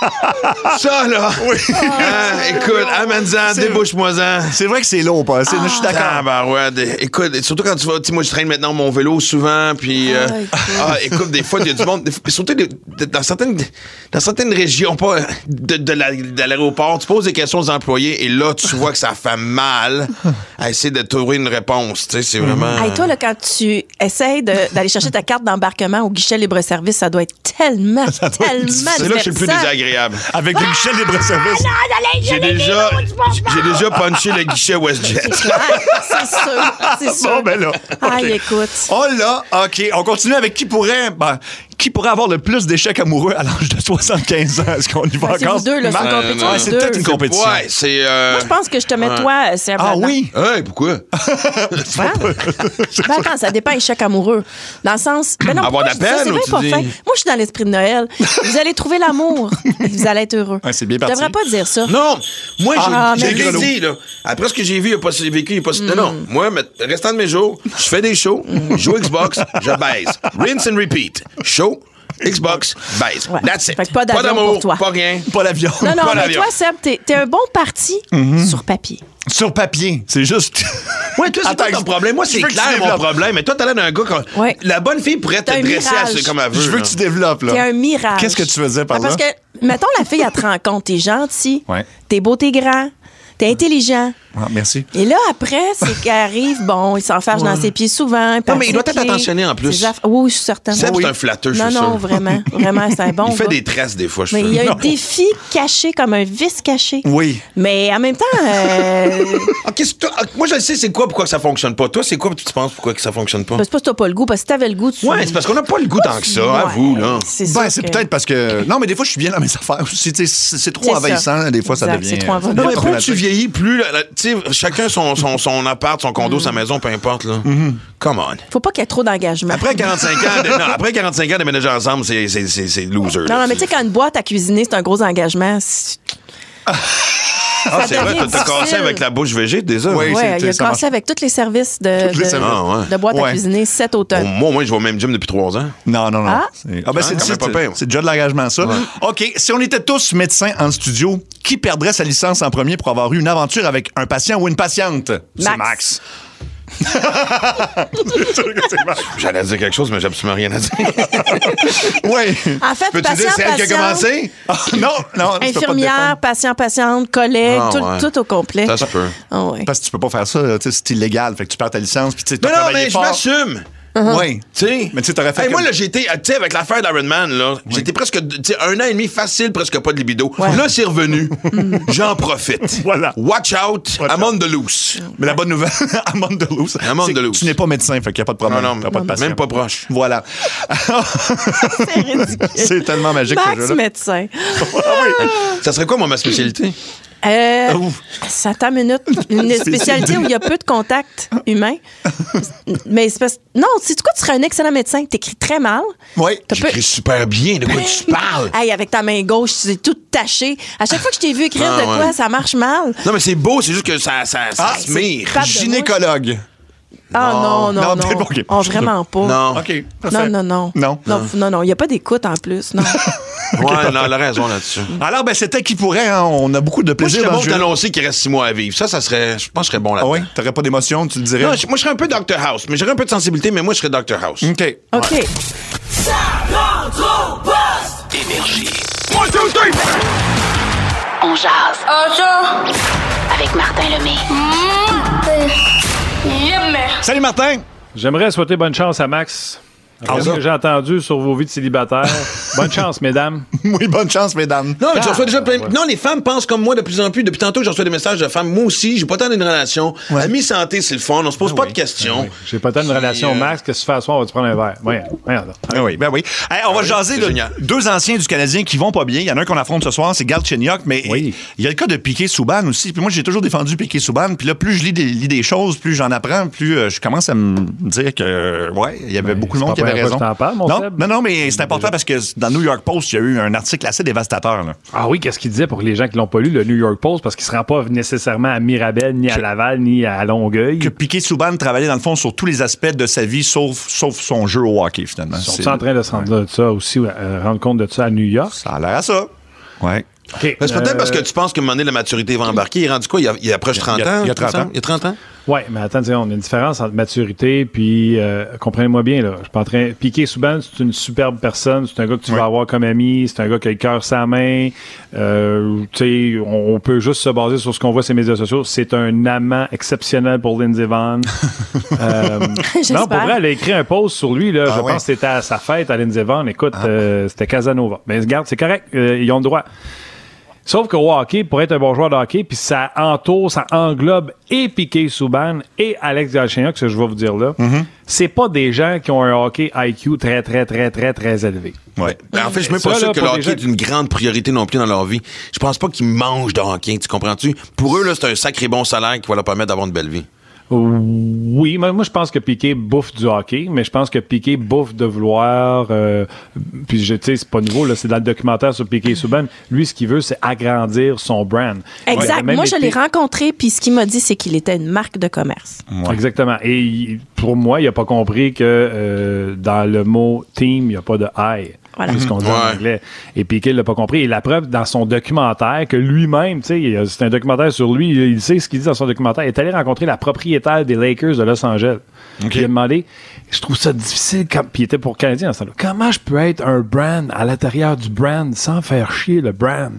Ça, là. Oui. écoute, amène-en, C'est- débouche-moi-en. C'est vrai que c'est lourd, pas. C'est- Je suis d'accord. Ah, ben ouais. des- Écoute, surtout quand tu vas. Tu sais, moi, je traîne maintenant mon vélo souvent, puis. euh, Ah, écoute. ah, écoute, des fois, il y a du monde. des fois- surtout des- de- dans, certaines, dans certaines régions, pas de, de la- de l'aéroport, tu poses des questions aux employés, et là, tu vois que ça fait mal à essayer de trouver une réponse. Tu sais, c'est vraiment. Hey, toi, là, quand tu essaies de- d'aller chercher ta carte d'embarquement au guichet libre-service, ça doit être tellement, doit être tellement difficile. C'est là que c'est le plus divertissant. désagréable. Avec le guichet libre-service. J'ai déjà, j'ai déjà punché le guichet WestJet. C'est clair, c'est sûr, c'est sûr. Bon, ben là. Aïe, écoute. Oh là, OK. On continue avec qui pourrait... Ben, qui pourrait avoir le plus d'échecs amoureux à l'âge de soixante-quinze ans? Est-ce qu'on y va Ben, c'est encore? vous deux, là, c'est une Marc? compétition Ouais, de c'est deux. peut-être une compétition. Ouais, c'est. euh, Moi, je pense que je te mets ouais. toi, c'est un Ah blanc. oui? Hey, pourquoi? Hein? Ben attends, ça dépend échec amoureux. Dans le sens. Ben non, Avoir pourquoi de la je dis ça? peine C'est ou bien tu pas dis- fin. Moi, je suis dans l'esprit de Noël. Vous allez trouver l'amour. Vous allez être heureux. Ouais, c'est bien Je parti. devrais pas dire ça. Non, moi, j'ai Ah, j'ai mais- rien dit, là. Après ce que j'ai vu, il a pas vécu, il y a pas Non, non. Moi, mais, restant de mes jours, je fais des shows, je joue au Xbox, je baise. Rinse and repeat. Show, Xbox, baise. Ouais. That's it. Fait que pas d'avion d'amour, pour toi. pas rien. Pas l'avion. Non, non, Pas mais l'avion. toi, Seb, t'es t'es un bon parti sur papier. Sur papier, c'est juste... Ouais, toi, c'est Attends, pas ton problème. Moi, c'est je veux que tu clair, mon développes. problème. Mais toi, t'as l'air d'un gars quand. Ouais. La bonne fille pourrait te T'as un dresser à mirage. ce comme elle veut. Je veux là. que tu développes, là. T'es un mirage. Qu'est-ce que tu veux dire par Ah, Parce là? que, mettons, la fille, elle te rend compte, t'es gentil, Ouais. t'es beau, t'es grand, t'es intelligent. Ah, merci. Et là, après, c'est qu'elle arrive, bon, il s'enfarge dans ses pieds souvent. Non, mais il doit être attentionné en plus. Ses aff- Oui, je suis certaine. Seb, Oui. c'est un flatteur, je Non, suis non, sûr. vraiment. Vraiment, c'est un bon Il fait gars. des tresses des fois, je Mais il y a trouve. un défi caché, comme un vice caché. Oui. Mais en même temps, euh, Ok, c'est toi- moi, je le sais, c'est quoi pourquoi que ça fonctionne pas. Toi, c'est quoi tu penses pourquoi que ça fonctionne pas? ben, c'est pas que t'as pas le goût, parce que si t'avais le goût, tu. Ouais, c'est parce qu'on n'a pas le goût tant que ça, Ouais, à vous, là. C'est sûr Ben, c'est que- peut-être parce que... Non, mais des fois, je suis bien dans mes affaires. C'est, c'est, c'est trop C'est ça. envahissant. Des fois, ça Exact, devient... c'est trop envahissant. ça Non, devient mais plus tu problématique. vieillis, plus, la- la- tu sais, chacun son, son, son appart, son condo, sa maison, peu importe, là. Come on. Faut pas qu'il y ait trop d'engagement. Après quarante-cinq ans, de, non, après quarante-cinq ans de ménager ensemble, c'est, c'est, c'est, c'est loser. Non, là. non, mais tu sais, quand une boîte à cuisiner, c'est un gros engagement. c'est- Ah, ça c'est vrai, devient t'as cassé difficile. avec la bouche végé, déjà. Oui. Ouais, c'est- il a ça marche. cassé avec tous les services de, Tous les de, services. Ah, ouais. de boîte Ouais. à cuisiner cet Bon, automne. moi, moi, je vais au même gym depuis trois ans. Non, non, non. Ah. C'est... Ah, ben, c'est, quand c'est, même pas pire. c'est déjà de l'engagement, ça. OK. Si on était tous médecins en studio, qui perdrait sa licence en premier pour avoir eu une aventure avec un patient ou une patiente? C'est Max. Max. C'est sûr que c'est Max. J'allais dire quelque chose, mais j'ai absolument rien à dire. Oui. En fait, Peux-tu patient, dire c'est elle qui a patient, commencé? Ah, non, non. tu peux pas te infirmière, défendre. patient, patiente, collègue, Ah, tout, ouais. tout au complet. Ça se peut. Ah, ouais. Parce que tu peux pas faire ça, tu sais, c'est illégal. Fait que tu perds ta licence, puis tu sais, Mais t'as non, travaillé mais je fort. m'assume. Oui. Tu sais. Mais tu sais, t'aurais fait Hey, moi, comme- là, j'ai été, tu sais, avec l'affaire d'Iron Man, là, j'étais presque, tu sais, un an et demi facile, presque pas de libido. Ouais. Là, c'est revenu. J'en profite. Voilà. Watch out, Watch I'm out. on the loose. Mais la bonne nouvelle, I'm on the loose. I'm on c'est the que loose. Tu n'es pas médecin, fait qu'il n'y a pas de problème. Non, non, T'as pas de patient. même pas proche. Voilà. C'est ridicule. C'est tellement magique, ce Max jeu-là. médecin. Ça serait quoi, moi, ma spécialité? Euh, Ouf. ça attend une minute. Une spécialité où il y a peu de contact humain. Mais c'est parce... Non, c'est quoi? Tu serais un excellent médecin. T'écris très mal. Oui. T'as peu- J'écris super bien. De quoi tu parles? Hey, avec ta main gauche, tu es tout taché. À chaque fois que je t'ai vu écrire Ah, de quoi, ouais. ça marche mal. Non, mais c'est beau, c'est juste que ça, ça, ça Ah, se mire. Pas de Gynécologue. Ah non, non, Non, non. t'es bon, ok. Oh, vraiment pas. Non. OK. Non, parfait. non, non. Non. Non, non, non. Il n'y a pas d'écoute en plus. Non. Ouais, non, elle a raison là-dessus. Alors, ben, c'était qui pourrait, hein? On a beaucoup de Moi, je plaisir serais dans bon ce de jeu. t'annoncer qu'il reste six mois à vivre. Ça, ça serait. Je pense que je serais bon Ah là-dedans. oui? T'aurais pas d'émotion, tu le dirais? Non, je- moi, je serais un peu docteur House, mais j'aurais un peu de sensibilité, mais moi, je serais docteur House. OK. OK. Énergie. On jase. Un jour, Avec Martin Lemay. yep, mais Salut, Martin! J'aimerais souhaiter bonne chance à Max. Alors, ce que j'ai entendu sur vos vies de célibataire, bonne chance, mesdames. Oui, bonne chance, mesdames. Non, mais tu reçois déjà Ah, plein. ouais. Non, les femmes pensent comme moi de plus en plus. Depuis tantôt, je reçois des messages de femmes. Moi aussi, j'ai pas tant d'une relation. Ouais. Amis santé, c'est le fun. On se pose Ah pas oui. de questions. J'ai pas tant une Puis, relation au euh, max que si tu fais à soir, on va te prendre un verre. Voyons, voyons donc. Ben oui, ben oui. Hey, on va oui, jaser c'est là, génial. deux anciens du Canadien qui vont pas bien. Il y en a un qu'on affronte ce soir, c'est Galchenyuk, mais Oui. il y a le cas de Piquet-Souban aussi. Puis moi, j'ai toujours défendu Piquet-Souban. Puis là, plus je lis des, lis des choses, plus j'en apprends, plus euh, je commence à me dire que, euh, ouais, il y avait Ben, beaucoup de c'est monde pas qui la avait première raison. fois que je t'en parle, mon non, Seb. non, non, mais c'est important parce que dans le New York Post, il y a eu un article assez dévastateur. Là. Ah oui, qu'est-ce qu'il disait pour les gens qui l'ont pas lu, le New York Post, parce qu'il se rend pas nécessairement à Mirabel, ni à Laval, ni à Longueuil. Que Piquet-Souban travaillait dans le fond sur tous les aspects de sa vie, sauf, sauf son jeu au hockey, finalement. Ils sont C'est- en train de se rendre de ça aussi, euh, rendre compte de ça à New York? Ça a l'air à ça. Ouais. Okay. Mais c'est peut-être Euh, parce que tu penses qu'à un moment donné, la maturité va embarquer. Il est rendu quoi? Il, a, il approche trente il y a- ans? il y a trente me semble? ans. Il y a trente ans? Oui, mais attends, tu sais, on a une différence entre maturité puis euh, comprenez-moi bien, là. Je suis pas en train. Piquet-Souban, c'est une superbe personne, c'est un gars que tu Oui. vas avoir comme ami, c'est un gars qui a le cœur sur la main. Euh, tu sais, on, on peut juste se baser sur ce qu'on voit sur les médias sociaux. C'est un amant exceptionnel pour Lindsey Vonn. euh, J'espère. non, pour vrai, elle a écrit un post sur lui, là. Ah je ouais. pense que c'était à sa fête à Lindsey Vonn. Écoute, euh, c'était Casanova. Mais regarde, c'est correct, euh, ils ont le droit. Sauf qu'au hockey, pour être un bon joueur de hockey, puis ça entoure, ça englobe et Piquet-Souban et Alex Galchenyuk, ce que je vais vous dire là, c'est pas des gens qui ont un hockey I Q très, très, très, très, très élevé. Ouais. Ben, en fait, je suis même Ça, pas sûr là, que pour le des hockey gens- est une grande priorité non plus dans leur vie. Je pense pas qu'ils mangent de hockey, tu comprends-tu? Pour eux, là, c'est un sacré bon salaire qui va leur permettre d'avoir une belle vie. Oui, moi, moi, je pense que Piquet bouffe du hockey, mais je pense que Piquet bouffe de vouloir. Euh, puis, je- tu sais, c'est pas nouveau, là, c'est dans le documentaire sur Piquet-Souban. Lui, ce qu'il veut, c'est agrandir son brand. Il Exact. a même Moi, je été- l'ai rencontré, puis ce qu'il m'a dit, c'est qu'il était une marque de commerce. Ouais. Exactement. Et il- pour moi, il n'a pas compris que euh, dans le mot team, il n'y a pas de I. Voilà. C'est ce qu'on dit en Ouais. anglais. Et Piquet ne l'a pas compris. Et la preuve, dans son documentaire, que lui-même, tu sais, il y a- c'est un documentaire sur lui, il, il sait ce qu'il dit dans son documentaire, il est allé rencontrer la propriétaire des Lakers de Los Angeles. OK. Puis il a demandé, je trouve ça difficile, comme, puis il était pour Canadien dans ce temps-là, comment je peux être un brand à l'intérieur du brand sans faire chier le brand?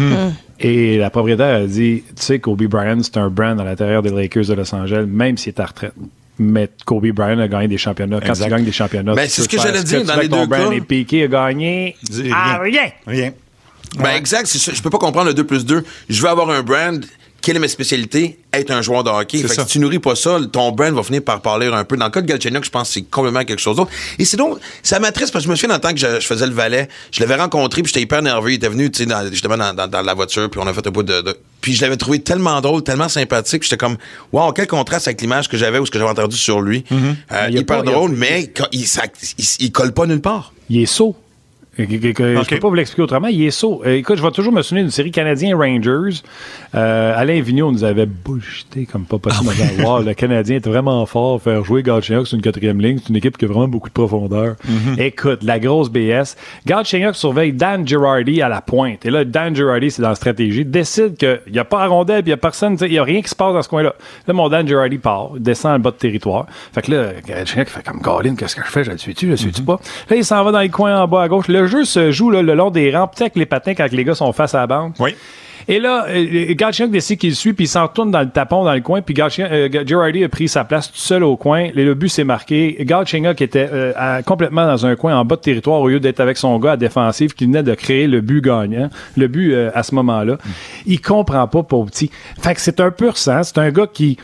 Et la propriétaire a dit, tu sais, Kobe Bryant, c'est un brand à l'intérieur des Lakers de Los Angeles, même s'il est à retraite. Mais Kobe Bryant a gagné des championnats. Quand Exact. tu gagnes des championnats, Ben, tu c'est ce peux que faire j'allais que dire tu dans veux les avec ton deux brand. cas. Et Piquet a gagné Dis à rien. Rien. Ben, exact. c'est ça. Je peux pas comprendre le deux plus deux. Je veux avoir un brand. Quelle est ma spécialité? Être un joueur de hockey. C'est Fait ça. que si tu nourris pas ça, ton brand va finir par parler un peu. Dans le cas de Galchenyuk, je pense que c'est complètement quelque chose d'autre. Et c'est donc, ça m'attriste parce que je me souviens dans le temps que je, je faisais le valet, je l'avais rencontré puis j'étais hyper nerveux. Il était venu, tu sais, dans- justement dans, dans, dans la voiture puis on a fait un bout de, de- puis je l'avais trouvé tellement drôle, tellement sympathique. J'étais comme, wow, quel contraste avec l'image que j'avais ou ce que j'avais entendu sur lui. Euh, Il y a hyper pas- il y a- drôle, mais quand- il, ça- il, il colle pas nulle part. Il est sot. Que- que- que- Ok. Je peux pas vous l'expliquer autrement. Il est sot. Euh, écoute, je vais toujours me souvenir d'une série Canadien Rangers. Euh, Alain Vigneault nous avait bullshité comme pas possible. Ah En disant, wow, le Canadien est vraiment fort. Faire jouer Galchenyuk sur une quatrième ligne, c'est une équipe qui a vraiment beaucoup de profondeur. Mhm. Écoute, la grosse B S. Galchenyuk surveille Dan Girardi à la pointe. Et là, Dan Girardi, c'est dans la stratégie, décide qu'il n'y a pas à rondelle, puis il n'y a personne, il n'y a rien qui se passe dans ce coin-là. Là, mon Dan Girardi part, il descend en bas de territoire. Fait que là, Galchenyuk fait comme Colin, qu'est-ce que je fais? Je le suis-tu? Je le suis-tu pas? Là, il s'en va dans les coins en bas à gauche. Le jeu se joue là, le long des rampes, tu sais, avec les patins quand les gars sont face à la bande. Oui. Et là, euh, Galchenyuk décide qu'il le suit, puis il s'en retourne dans le tapon, dans le coin, puis Galchenyuk, euh, Girardi a pris sa place tout seul au coin. Le, le but s'est marqué. Galchenyuk était euh, à- complètement dans un coin en bas de territoire au lieu d'être avec son gars à défensive qui venait de créer le but gagnant, le but euh, à ce moment-là. Il comprend pas, pauvre petit. Fait que c'est un pur sang. C'est un gars qui...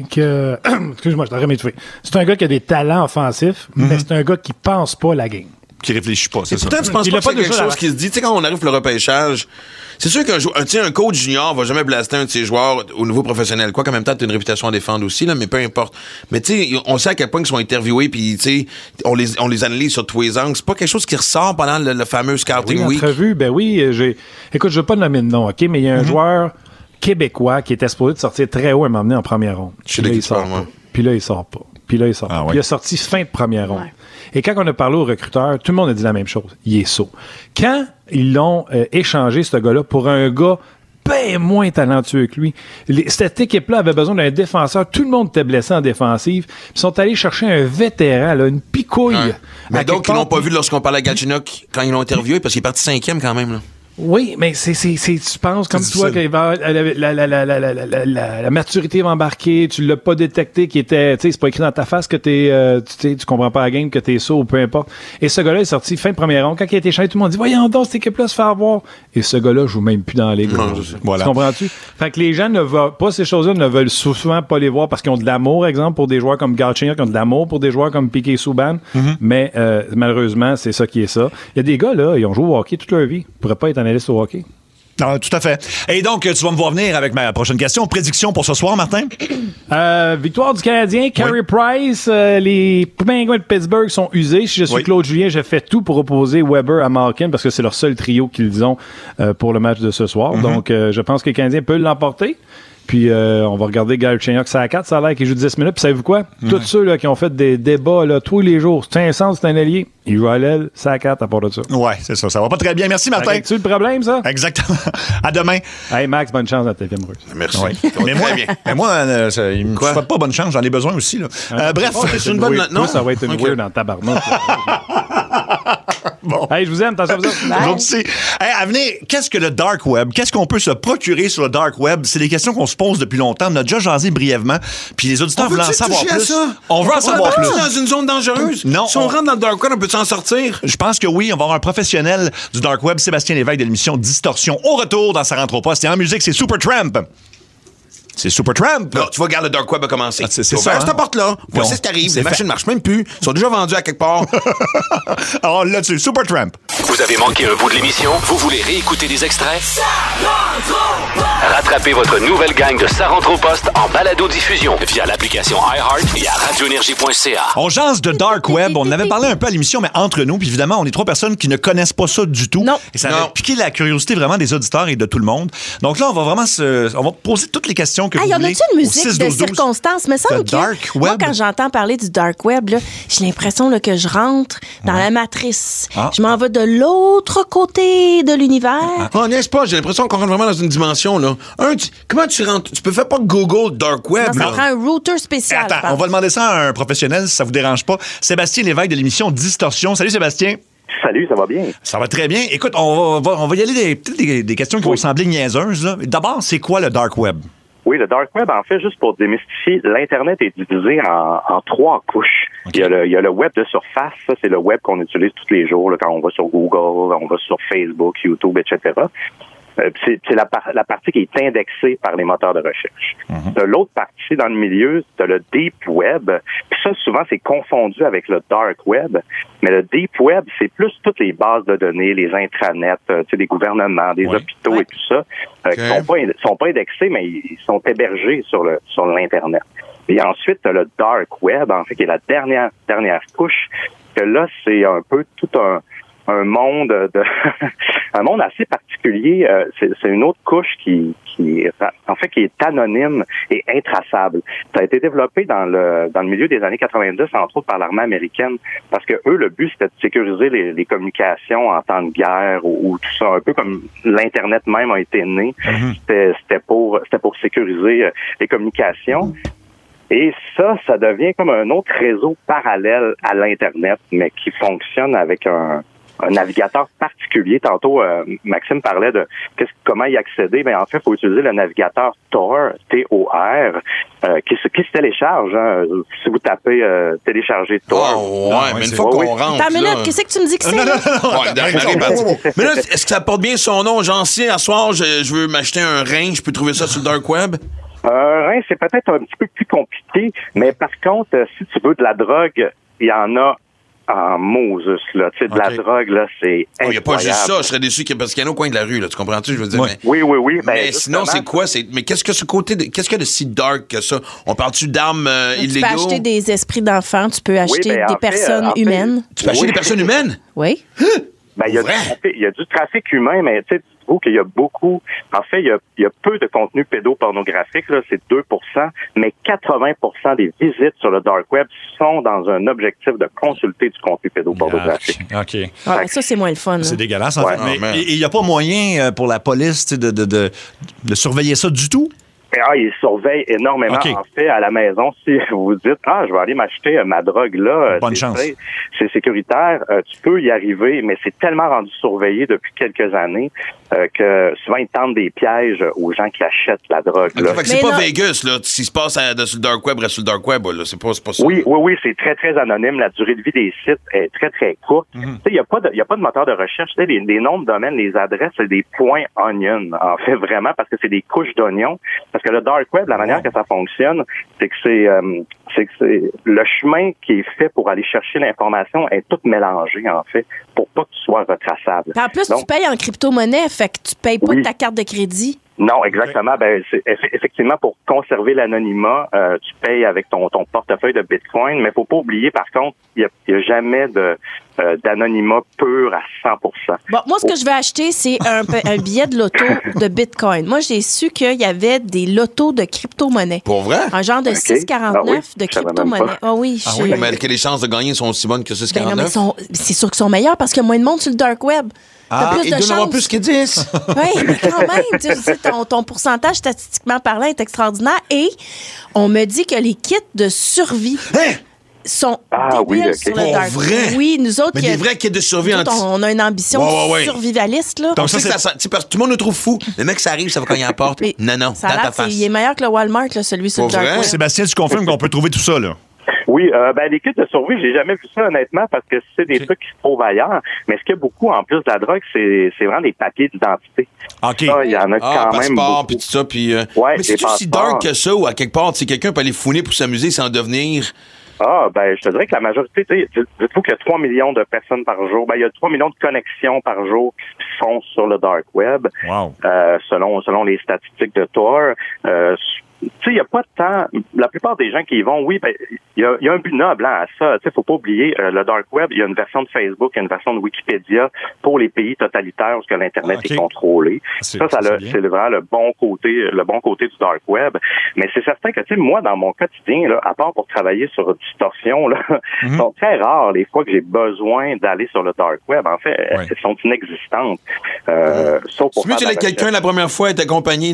que excuse-moi, je t'aurais m'étouffé. C'est un gars qui a des talents offensifs, mais c'est un gars qui pense pas la game. Qui réfléchit pas, c'est Et ça. pourtant, tu penses Il pas a que pas c'est de quelque jeu à chose la- qui se dit, tu sais, quand on arrive pour le repêchage, c'est sûr qu'un jou- un, tu sais, un coach junior va jamais blaster un de ses joueurs au niveau professionnel. Quoi qu'en même temps, tu as une réputation à défendre aussi, là, mais peu importe. Mais tu sais, on sait à quel point ils sont interviewés, puis tu sais, on les, on les analyse sur tous les angles. C'est pas quelque chose qui ressort pendant le, le fameux scouting Oui, week. entrevue, ben oui, euh, j'ai. Écoute, je veux pas nommer de nom, OK, mais il y a un joueur québécois qui était supposé de sortir très haut et m'emmener en première ronde. Je sais Puis de là, qui il tu sort parles, pas. moi. Puis là, il sort pas. Puis là, il sort Ah pas. ouais. Il a sorti fin de première ronde. Ouais. Et quand on a parlé au recruteur, tout le monde a dit la même chose. Il est sot. Quand ils l'ont euh, échangé, ce gars-là, pour un gars bien moins talentueux que lui. Les- cette équipe-là avait besoin d'un défenseur. Tout le monde était blessé en défensive. Ils sont allés chercher un vétéran, là, une picouille. Ouais. Mais À donc, quelque ils l'ont part, pas vu lorsqu'on parlait à Galchenyuk quand ils l'ont interviewé, parce qu'il est parti cinquième quand même. Là. Oui, mais c'est, c'est, c'est, tu penses comme C'est toi que difficile. la, la, la, la, la, la, la, la, la maturité va embarquer, tu l'as pas détecté, qui était, tu sais, c'est pas écrit dans ta face que t'es, euh, tu sais, tu comprends pas la game, que t'es sourd ou peu importe. Et ce gars-là est sorti fin de première ronde. Quand il a été changé, tout le monde dit, voyons donc, cette équipe-là se fait avoir. Et ce gars-là joue même plus dans la ligue. Non, je sais. Voilà. Tu comprends-tu? Fait que les gens ne veulent pas ces choses-là, ne veulent souvent pas les voir parce qu'ils ont de l'amour, exemple, pour des joueurs comme Galchenyuk, qui ont de l'amour pour des joueurs comme Piquet Subban. Mm-hmm. Mais, euh, malheureusement, c'est ça qui est ça. Il y a des gars, là, ils ont joué au hockey toute leur vie. Ils pourraient pas être analystes au hockey. Non, tout à fait. Et donc, tu vas me voir venir avec ma prochaine question. Prédiction pour ce soir, Martin? Euh, victoire du Canadien, Carey Oui. Price. Euh, les Penguins de Pittsburgh sont usés. Si je suis Oui. Claude Julien, je fais tout pour opposer Weber à Malkin parce que c'est leur seul trio qu'ils ont euh, pour le match de ce soir. Mm-hmm. Donc, euh, je pense que les Canadiens peuvent l'emporter. Puis, euh, on va regarder Galchenyuk, c'est à quatre, ça a l'air qu'il joue dix minutes. Puis, savez-vous quoi? Mm-hmm. Tous ceux là, qui ont fait des débats là, tous les jours, c'est un sens, c'est un allié. Il joue à l'aile, c'est à quatre à part de ça. Ouais, c'est ça. Ça va pas très bien. Merci, Martin. C'est le problème, ça? Exactement. À demain. Hey, Max, bonne chance dans ta film russe. Merci. Oui. Ça va Mais très moi, bien. mais moi euh, ça, il me Quoi? souhaite pas bonne chance. J'en ai besoin aussi. Là. Euh, bref. Oh, c'est une bonne note, non? Toi, ça va être une Ok. weird dans ta barnaque. Bon. Hey, je vous aime, attention à vous autres. Vous autres aussi. Hey, à venir, qu'est-ce que le dark web? Qu'est-ce qu'on peut se procurer sur le dark web? C'est des questions qu'on se pose depuis longtemps. On a déjà jasé brièvement. Puis les auditeurs On veulent en veut-tu savoir toucher à plus. ça? On veut en On savoir est plus. dans une zone dangereuse. Non, Si on, on- rentre dans le dark web, on peut s'en sortir? Je pense que oui, on va avoir un professionnel du dark web, Sébastien Lévesque de l'émission Distorsion. Au retour dans Ça rentre au poste. Et en musique, c'est Supertramp. C'est Supertramp. Là, tu vois, regarde, le dark web a commencé. Ah, c'est- c'est T'as ça, ouvert hein? cette porte-là. Voici Bon, ce qui arrive. c'est Les fait. machines ne marchent même plus. Ils sont déjà vendus à quelque part. Alors là-dessus, Supertramp. Vous avez manqué un bout de l'émission? Vous voulez réécouter des extraits? Rattrapez votre nouvelle gang de Ça rentre au poste en balado-diffusion via l'application iHeart et à radio énergie point c a. On jase de dark web. On en avait parlé un peu à l'émission, mais entre nous, puis évidemment, on est trois personnes qui ne connaissent pas ça du tout. Non. Et ça Non. a piqué la curiosité vraiment des auditeurs et de tout le monde. Donc là, on va vraiment se, on va poser toutes les questions que Ah, vous y en voulez. a-tu une au musique six de douze douze. circonstance? Me semble Le que dark moi, web? quand j'entends parler du dark web, là, j'ai l'impression là, que je rentre dans la matrice. Ah. Je m'en vais de l'autre côté de l'univers. Oh, n'est-ce pas? J'ai l'impression qu'on rentre vraiment dans une dimension, là. Un, tu- comment tu rentres? Tu peux faire pas Google dark web, Non, ça là. prend un router spécial. Attends, je pense. on va demander ça à un professionnel si ça vous dérange pas. Sébastien Lévesque de l'émission Distorsion. Salut Sébastien. Salut, ça va bien? Ça va très bien. Écoute, on va, on va y aller des, peut-être des, des questions qui vont Oui. sembler niaiseuses. là. D'abord, c'est quoi le dark web? Oui, le dark web, en fait, juste pour démystifier, l'Internet est divisé en, en trois couches. OK. Il, y a le, il y a le web de surface, ça, c'est le web qu'on utilise tous les jours, là, quand on va sur Google, on va sur Facebook, YouTube, et cetera. Euh, c'est c'est la, par- la partie qui est indexée par les moteurs de recherche. De l'autre partie, dans le milieu, tu as le deep web. Puis ça, souvent, c'est confondu avec le dark web. Mais le deep web, c'est plus toutes les bases de données, les intranets, euh, tu sais, des gouvernements, des Ouais. hôpitaux Ouais. et tout ça, euh, qui Ok. sont pas, ind- sont pas indexés, mais ils sont hébergés sur le sur l'Internet. Et ensuite, tu as le dark web, en fait, qui est la dernière dernière couche, que là, c'est un peu tout un un monde de un monde assez particulier. Euh, c'est, c'est une autre couche qui qui en fait qui est anonyme et intraçable. Ça a été développé dans le dans le milieu des années quatre-vingt-dix, entre autres par l'armée américaine, parce que eux, le but c'était de sécuriser les, les communications en temps de guerre ou, ou tout ça, un peu comme l'internet même a été né. Mm-hmm. C'était c'était pour c'était pour sécuriser euh, les communications. Et ça, ça devient comme un autre réseau parallèle à l'Internet, mais qui fonctionne avec un, un navigateur particulier. Tantôt, euh, Maxime parlait de qu'est-ce, comment y accéder. Mais en fait, il faut utiliser le navigateur Tor, T O R, euh, qui, se, qui se télécharge. Hein. Si vous tapez euh, télécharger Tor. Oh, ouais, Non, mais ouais, une c'est- fois oui, qu'on oui. rentre. Attends une là- minute, qu'est-ce que tu me dis que c'est? Non, non, là? non, non. Ouais, Arrête, Marie est arrête. partie. Mais là, est-ce que ça porte bien son nom? Genre, si à soir, je, je veux m'acheter un rein, je peux trouver ça sur le dark web? Un rein, c'est peut-être un petit peu plus compliqué, mais par contre, euh, si tu veux de la drogue, il y en a en Moses, là. Tu sais, de Ok. la drogue, là, c'est Il n'y a pas juste incroyable. ça. Je serais déçu qu'il y ait- parce qu'il y en a au coin de la rue, là. Tu comprends-tu? Je veux dire, Ouais. mais. Oui, oui, oui. Ben, mais sinon, justement, c'est quoi? C'est, mais qu'est-ce que ce côté de, qu'est-ce qu'il y a de si dark que ça? On parle-tu d'armes euh, Tu peux illégaux? acheter des esprits d'enfants, tu peux acheter ben, en des fait, personnes en fait, humaines. Tu peux acheter Oui. des personnes humaines? Oui. Ben, il y a du Vrai? trafic, il y a du trafic humain, mais tu sais, dites-vous qu'il y a beaucoup. En fait, il y a, il y a peu de contenu pédopornographique, là, c'est deux pour cent, mais quatre-vingts pour cent des visites sur le dark web sont dans un objectif de consulter du contenu pédopornographique. OK. Ah, ben ça, c'est moins le fun. là. C'est dégueulasse, en Ouais. fait. Mais Oh, man. il n'y a pas moyen euh, pour la police tu sais, de, de, de, de surveiller ça du tout? Ah, ils surveillent énormément. Okay. En fait, à la maison, si vous vous dites, ah, je vais aller m'acheter euh, ma drogue là, Bonne c'est, chance. c'est, c'est sécuritaire, euh, tu peux y arriver, mais c'est tellement rendu surveillé depuis quelques années euh, que souvent ils tentent des pièges aux gens qui achètent la drogue. Okay, Là. fait que c'est Mais pas non. Vegas, là. Ce qui se passe à, de, sur le dark web reste sur le dark web, là. C'est pas, c'est pas ça. Oui, oui, oui, c'est très, très anonyme. La durée de vie des sites est très, très courte. Mm-hmm. Tu sais, il n'y a pas de, il y a pas de moteur de recherche. Tu sais, les, les noms de domaines, les adresses, c'est des points onion, en fait, vraiment, parce que c'est des couches d'oignons. Parce que le dark web, la manière que ça fonctionne, c'est que c'est, euh, c'est que c'est le chemin qui est fait pour aller chercher l'information est tout mélangé, en fait, pour pas que tu sois retraçable. En plus, Donc, tu payes en crypto-monnaie, fait que tu payes pas Oui. de ta carte de crédit. non, exactement. Ben, c'est eff- effectivement pour conserver l'anonymat, euh, tu payes avec ton, ton portefeuille de Bitcoin, mais faut pas oublier, par contre, il y, y a jamais de euh, d'anonymat pur à cent pour cent. Bon, moi, ce que je vais acheter, c'est un, pe- un billet de loto de Bitcoin. Moi, j'ai su qu'il y avait des lotos de crypto-monnaie. Pour vrai? Un genre de Ok. six quarante-neuf Ah oui, de je savais même crypto-monnaie. pas. Ah oui, Ah je- oui, Mais que les chances de gagner sont aussi bonnes que six Ben non, mais quarante-neuf? ils sont- c'est sûr qu'ils sont meilleurs parce qu'il y a moins de monde sur le dark web. T'as plus Il de doit y en avoir chances. plus que dix. Oui, mais quand même, tu sais, ton, ton pourcentage statistiquement parlant est extraordinaire. Et on me dit que les kits de survie Hein? sont Ah oui, débiles ok. sur le Pour dark vrai? web. Oui, nous autres, Mais que- des vrais kits de survie nous en autres, on a une ambition Ouais, ouais, ouais. survivaliste. Là. On Donc, sait ça, que ça, tu sais, parce que tout le monde nous trouve fous. Le mec, ça arrive, ça va cogner à la porte. Mais Non, non, ça a dans l'air ta que c'est- face. il est meilleur que le Walmart, là, celui sur Pour le dark vrai? web. Sébastien, tu confirmes qu'on peut trouver tout ça, là? Oui, euh, ben les kits de survie, j'ai jamais vu ça honnêtement parce que c'est des Ok. trucs qui se trouvent ailleurs. Mais ce qu'il y a beaucoup en plus de la drogue, c'est c'est vraiment des papiers d'identité. OK. Ça, il y en a Ah, quand même passeport, beaucoup. puis tout ça, puis... euh, Ouais, mais c'est des aussi passeports. dark que ça, ou à quelque part, tu sais, quelqu'un peut aller fouiner pour s'amuser sans devenir... Ah, ben, je te dirais que la majorité, tu sais, dites-vous qu'il y a trois millions de personnes par jour. Ben, il y a trois millions de connexions par jour qui se font sur le dark web, Wow. euh, selon selon les statistiques de Tor. Euh, tu sais, il n'y a pas de temps. La plupart des gens qui y vont, oui, ben, il y a, y a un but noble hein, à ça. Tu sais, faut pas oublier euh, le dark web. Il y a une version de Facebook, il y a une version de Wikipédia pour les pays totalitaires où que l'internet Ah, ok. est contrôlé. C'est- ça, ça, ça, le- c'est bien. c'est vraiment le bon côté, le bon côté du dark web. Mais c'est certain que, tu sais, moi, dans mon quotidien, là, à part pour travailler sur Distorsion, là, Mhm. sont très rares les fois que j'ai besoin d'aller sur le dark web. En fait, Ouais. elles sont inexistantes. Euh, sauf pour C'est mieux faire que de la quelqu'un recherche. la première fois être accompagné.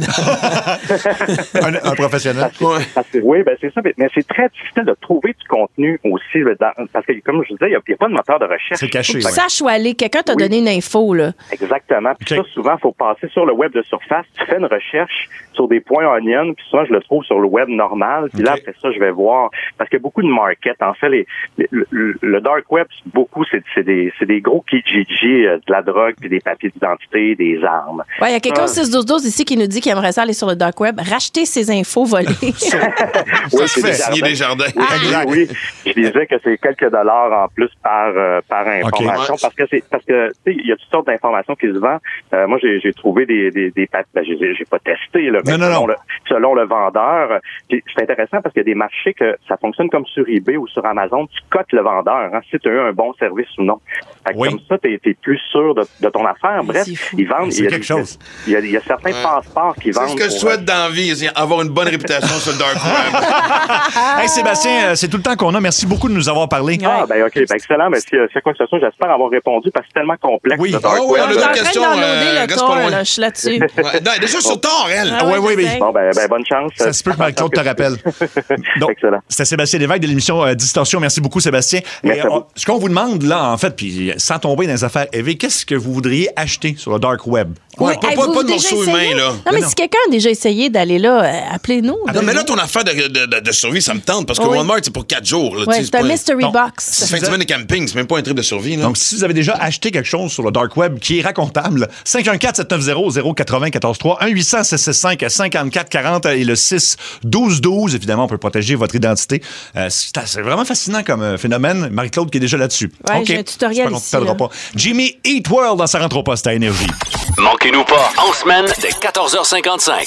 un, un professionnel. Parce que- oui, ben c'est ça. Mais, mais c'est très difficile de trouver du contenu aussi. là, dans- parce que, comme je disais, il n'y a, il y a pas de moteur de recherche. C'est caché, Tu ouais. saches où aller. Quelqu'un t'a Oui. donné une info, là. Exactement. Puis Ok. ça, souvent, il faut passer sur le web de surface. Tu fais une recherche sur des points onion, puis souvent, je le trouve sur le web normal. Puis là, Ok. après ça, je vais voir. Parce qu'il y a beaucoup de market. En fait, les, les- le, le dark web, c'est beaucoup, c'est c'est des, c'est des gros Kijiji, euh, de la drogue, puis des papiers d'identité, des armes. Ouais, il y a quelqu'un Ah. au six douze douze ici qui nous dit qu'il aimerait ça aller sur le dark web, racheter ses infos volées. Oui, c'est des Signer jardins. des jardins. Oui, Exact. oui, je disais que c'est quelques dollars en plus par euh, par information Ouais. parce que c'est parce que tu sais il y a toutes sortes d'informations qui se vendent. Euh, moi j'ai j'ai trouvé des des des pat- ben, j'ai j'ai pas testé là, mais Non, non, selon non. le selon le vendeur, puis c'est intéressant parce qu'il y a des marchés que ça fonctionne comme sur eBay ou sur Amazon, tu cotes le vendeur hein, si tu as eu un bon service ou non. Fait que Oui. comme ça tu es plus sûr de, de ton affaire. Bref, c'est fou. ils vendent C'est il y a quelque des- chose. Il y a, il y a certains passeports qui C'est vendent ce que je pour, souhaite dans la vie, c'est avoir une bonne réputation sur le dark web. Hey, Sébastien, euh, c'est tout le temps qu'on a. Merci beaucoup de nous avoir parlé. Ah, ben, OK, ben, excellent. Mais si, euh, s'il y a quoi que ce soit, j'espère avoir répondu parce que c'est tellement complexe. Oui. le dark Ah oui, web, on a Je suis là. en d'autres train questions, de downloader euh, le reste Tor, pas loin. là, je suis là-dessus. Ouais, non, déjà sur Tor, elle. Ah ouais, oui, je oui. sais. Bon, ben, ben, bonne chance. Ça se peut que Marie-Claude te rappelle. Donc, Excellent. c'était Sébastien Lévesque de l'émission euh, Distorsion. Merci beaucoup, Sébastien. Merci Et, à vous. on- ce qu'on vous demande, là, en fait, puis sans tomber dans les affaires élevées, qu'est-ce que vous voudriez acheter sur le dark web? Ouais, Oui, pas, hey, pas- vous pas de déjà morceaux essayé? humains, là. Non, mais non. si quelqu'un a déjà essayé d'aller là, euh, appelez-nous. Non, mais là, ton affaire de, de, de, de survie, ça me tente parce que Oui. Walmart, c'est pour quatre jours. Là, tu Ouais, sais, c'est un pas- mystery Non. box. C'est fin de semaine de camping, c'est même pas un trip de survie. Là. Donc, si vous avez déjà acheté quelque chose sur le dark web qui est racontable, cinq un quatre, sept neuf zéro, zéro quatre zéro un quatre trois, un huit cent, six six cinq, cinquante-quatre quarante et le six douze douze. Évidemment, on peut protéger votre identité. Euh, c'est c'est vraiment fascinant comme euh, phénomène. Marie-Claude qui est déjà là-dessus. Ouais, OK. j'ai un tutoriel J'espère qu'on ici, te perdra là. pas. Jimmy Eat World dans sa rentre au poste à Énergie. Manquez-nous pas en semaine dès quatorze heures cinquante-cinq.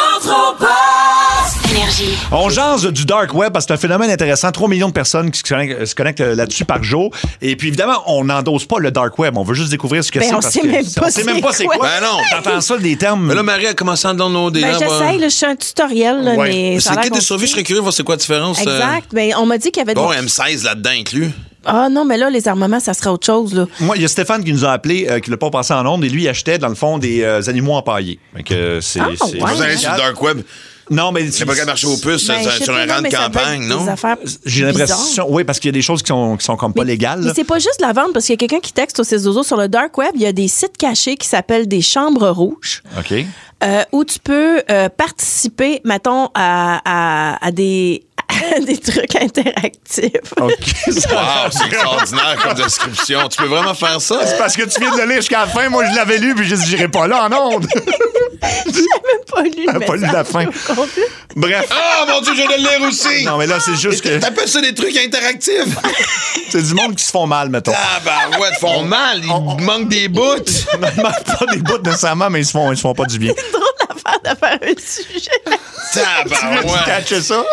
Énergie. On jase du dark web parce que c'est un phénomène intéressant. trois millions de personnes qui se connectent, se connectent là-dessus par jour. Et puis, évidemment, on n'endosse pas le dark web. On veut juste découvrir ce que Ben, c'est. on parce sait que même on pas sait c'est même pas c'est quoi. quoi. Ben non. T'entends ça, des termes. Mais là, Marie a commencé à downloader. Ben, là, j'essaye, va- là, je suis un tutoriel, là, Ouais. mais C'est ça a le l'air kit de survie, je serais compliqué. curieux de voir c'est quoi la différence. euh, Exact. Mais on m'a dit qu'il y avait Bon, des... M seize là-dedans inclus. Ah non, mais là, les armements, ça serait autre chose, là. Moi, il y a Stéphane qui nous a appelé, euh, qui l'a pas passé en ondes, et lui, il achetait, dans le fond, des euh, animaux empaillés. Fait que c'est. Ah, c'est- ouais. Vous allez sur le dark web. Non, mais... C'est pas qu'à marcher aux puces Ben, sur, je sais sur pas, un non, rang de mais ça doit campagne, être non? Des affaires J'ai l'impression... bizarres. Oui, parce qu'il y a des choses qui sont, qui sont comme pas légales. Mais là. c'est pas juste la vente, parce qu'il y a quelqu'un qui texte au six douze sur le dark web. Il y a des sites cachés qui s'appellent des chambres rouges. OK. Euh, où tu peux euh, participer, mettons, à, à, à des, à des trucs interactifs. OK. Wow, c'est extraordinaire comme description. Tu peux vraiment faire ça? Parce que tu viens de le lire jusqu'à la fin. Moi, je l'avais lu, puis j'ai dit, j'irai pas là en ondes. J'ai même pas lu le Ah, pas lu message la fin. au complet. Bref. Oh mon Dieu, je viens de le lire aussi! Non, mais là, c'est juste que T'appelles ça des trucs interactifs? c'est du monde qui se font mal, mettons. Ah, bah ouais, ils font mal. Il on- manque des bouts. Ils manquent pas des bouts nécessairement, mais ils se font, ils se font pas du bien. Drôle d'affaire de faire un sujet. Ah, bah Tu ouais. catches ça?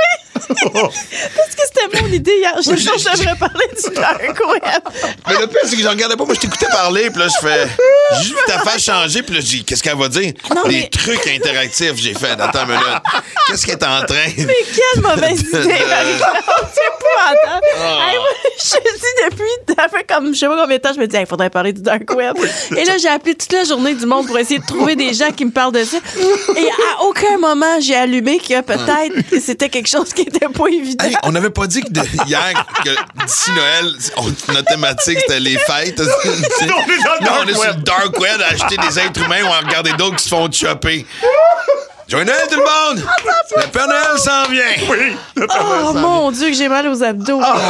Parce que c'était mon idée hier. Je j'ai- pense que j'aimerais parler du dark web. Mais le pire, c'est que je regardais pas. Moi, je t'écoutais parler, puis là, je fais. J'ai juste vu ta face changer, puis là, je dis, qu'est-ce qu'elle va dire? Non, Des mais- trucs interactifs, j'ai fait. Attends une minute. Qu'est-ce qu'elle est en train? Mais quelle mauvaise idée, Marie-Claude. C'est épouvantable. Ah. Hey, moi, je te dis depuis, ça fait comme je sais pas combien de temps, je me dis, il faudrait parler du dark web. Et là, j'ai appelé toute la journée du monde pour essayer de trouver des gens qui me parlent de ça. Et à aucun moment, j'ai allumé que peut-être que c'était quelque chose qui était pas évident. Hey, on n'avait pas dit que de- hier que d'ici Noël, on- notre thématique c'était les fêtes. on est dans le Non, dark on est sur web. le dark web à acheter des êtres humains ou à regarder d'autres qui se font chopper. Joyeux Noël tout le monde! Le Père Noël s'en vient! Oui. Oh mon Dieu, que j'ai mal aux abdos. Ah,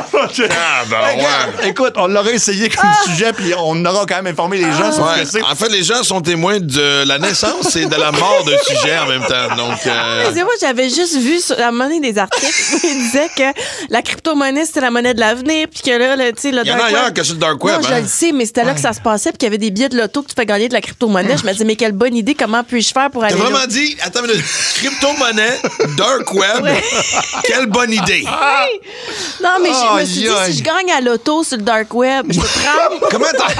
ben ouais. Écoute, on l'aurait essayé comme sujet, puis on aura quand même informé les gens sur ce Ouais. que c'est. En fait, les gens sont témoins de la naissance et de la mort d'un sujet en même temps. Donc, euh, Mais moi, j'avais juste vu sur la monnaie des articles où il disait que la crypto-monnaie, c'était la monnaie de l'avenir, puis que là, le, tu sais, le il y en dark a ailleurs web- que sur le dark web. Non, je hein. le sais, mais c'était là que ça se passait, puis qu'il y avait des billets de loto que tu fais gagner de la crypto-monnaie. Je me disais, mais quelle bonne idée, comment puis-je faire pour aller T'as là? vraiment dit, attends une minute, crypto-monnaie, dark web, quelle bonne idée. Non, mais je me suis dit, Aïe, aïe. si je gagne à l'auto sur le dark web, je peux prendre. Comment t'as...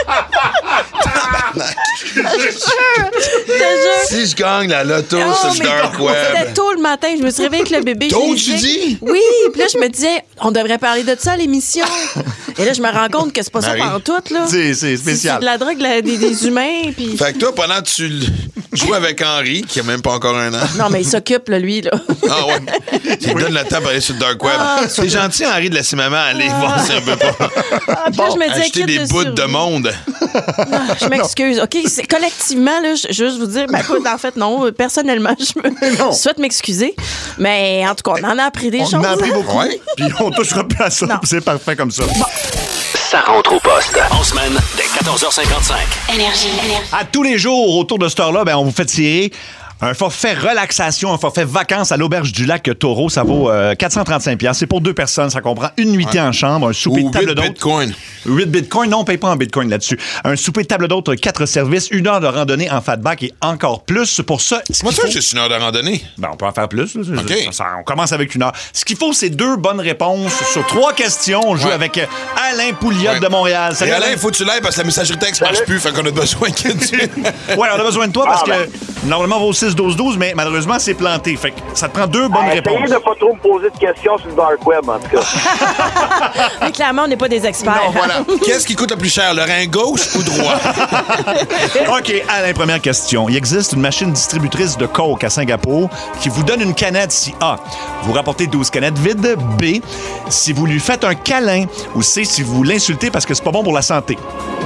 Je te jure. Si je gagne la loto Oh, sur le mais dark C'était web... tôt le matin, je me suis réveillée avec le bébé. Tôt, j'ai tu dit- dis? Oui, puis là, je me disais, on devrait parler de ça à l'émission. Et là, je me rends compte que c'est pas Marie. ça pantoute, là. C'est- c'est spécial. C'est de la drogue la- des, des humains, puis... Fait que toi, pendant que tu l- joues avec Henri, qui a même pas encore un an... Non, mais il s'occupe, là, lui, là. Ah ouais. Tu lui donnes le temps pour aller sur le dark web. Ah, C'est gentil, Henri, de laisser maman aller voir si elle veut pas Ah, puis là, je me dis, acheter inquiète des de bouts de survie. monde. Ah, je m'excuse. OK, c'est- collectivement, là, je je veux juste vous dire, ben, écoute, en fait, non. Personnellement, je, me, Non. je souhaite m'excuser. Mais en tout cas, on en a appris des On choses. en a appris beaucoup. Ouais. Puis on touchera plus à ça. Non. C'est parfait comme ça. Ça rentre au poste. En semaine, dès quatorze heures cinquante-cinq. Énergie. Énergie. À tous les jours, autour de cette heure-là, ben, on vous fait tirer un forfait relaxation, un forfait vacances à l'Auberge du Lac Taureau. Ça vaut euh, quatre cent trente-cinq dollars. C'est pour deux personnes. Ça comprend une nuitée en chambre, un souper Ou de table huit d'hôte. bitcoins. huit bitcoins. Non, on ne paye pas en bitcoin là-dessus. Un souper de table d'hôte, quatre services, une heure de randonnée en fatback et encore plus. Pour ça, ce Comment qu'il ça, faut- juste une heure de randonnée? Ben, on peut en faire plus. là. OK. Ça- ça- on commence avec une heure. Ce qu'il faut, c'est deux bonnes réponses sur trois questions. On joue Ouais. avec euh, Alain Pouliot Ouais. de Montréal. Et Salut, Alain, il faut que tu l'ailles parce que la messagerie texte marche plus, fait qu'on a besoin que tu... Ouais, on a besoin de toi parce Ah, ben. que normalement, on va au six douze douze, mais malheureusement, c'est planté. Fait que ça te prend deux bonnes Essayez réponses. de pas trop me poser de questions sur le dark web, en tout cas. Mais clairement, on n'est pas des experts. Non, voilà. Qu'est-ce qui coûte le plus cher, le rein gauche ou droit? OK, Alain, première question. Il existe une machine distributrice de coke à Singapour qui vous donne une canette si A, vous rapportez douze canettes vides, B, si vous lui faites un câlin, ou C, si vous l'insultez parce que c'est pas bon pour la santé.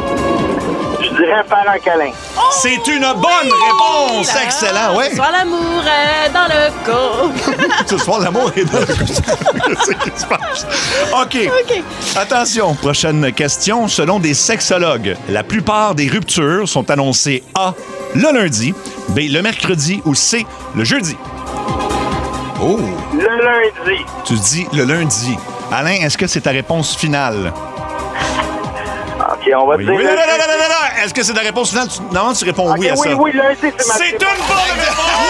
Je dirais faire un câlin. C'est une bonne réponse! Là, Excellent, ouais. Ce soir, l'amour est dans le corps. Ce soir, l'amour est dans le Qu'est-ce qui se passe? OK. OK. Attention, prochaine question. Selon des sexologues, la plupart des ruptures sont annoncées A, le lundi, B, le mercredi ou C, le jeudi. Oh! Le lundi. Tu dis le lundi. Alain, est-ce que c'est ta réponse finale? OK, on va Oui, dire... oui, non, non, lundi. non, non, non, non. Est-ce que c'est ta réponse finale? Tu- Non, tu réponds OK, oui à oui, ça. oui, lundi, c'est ma C'est une bonne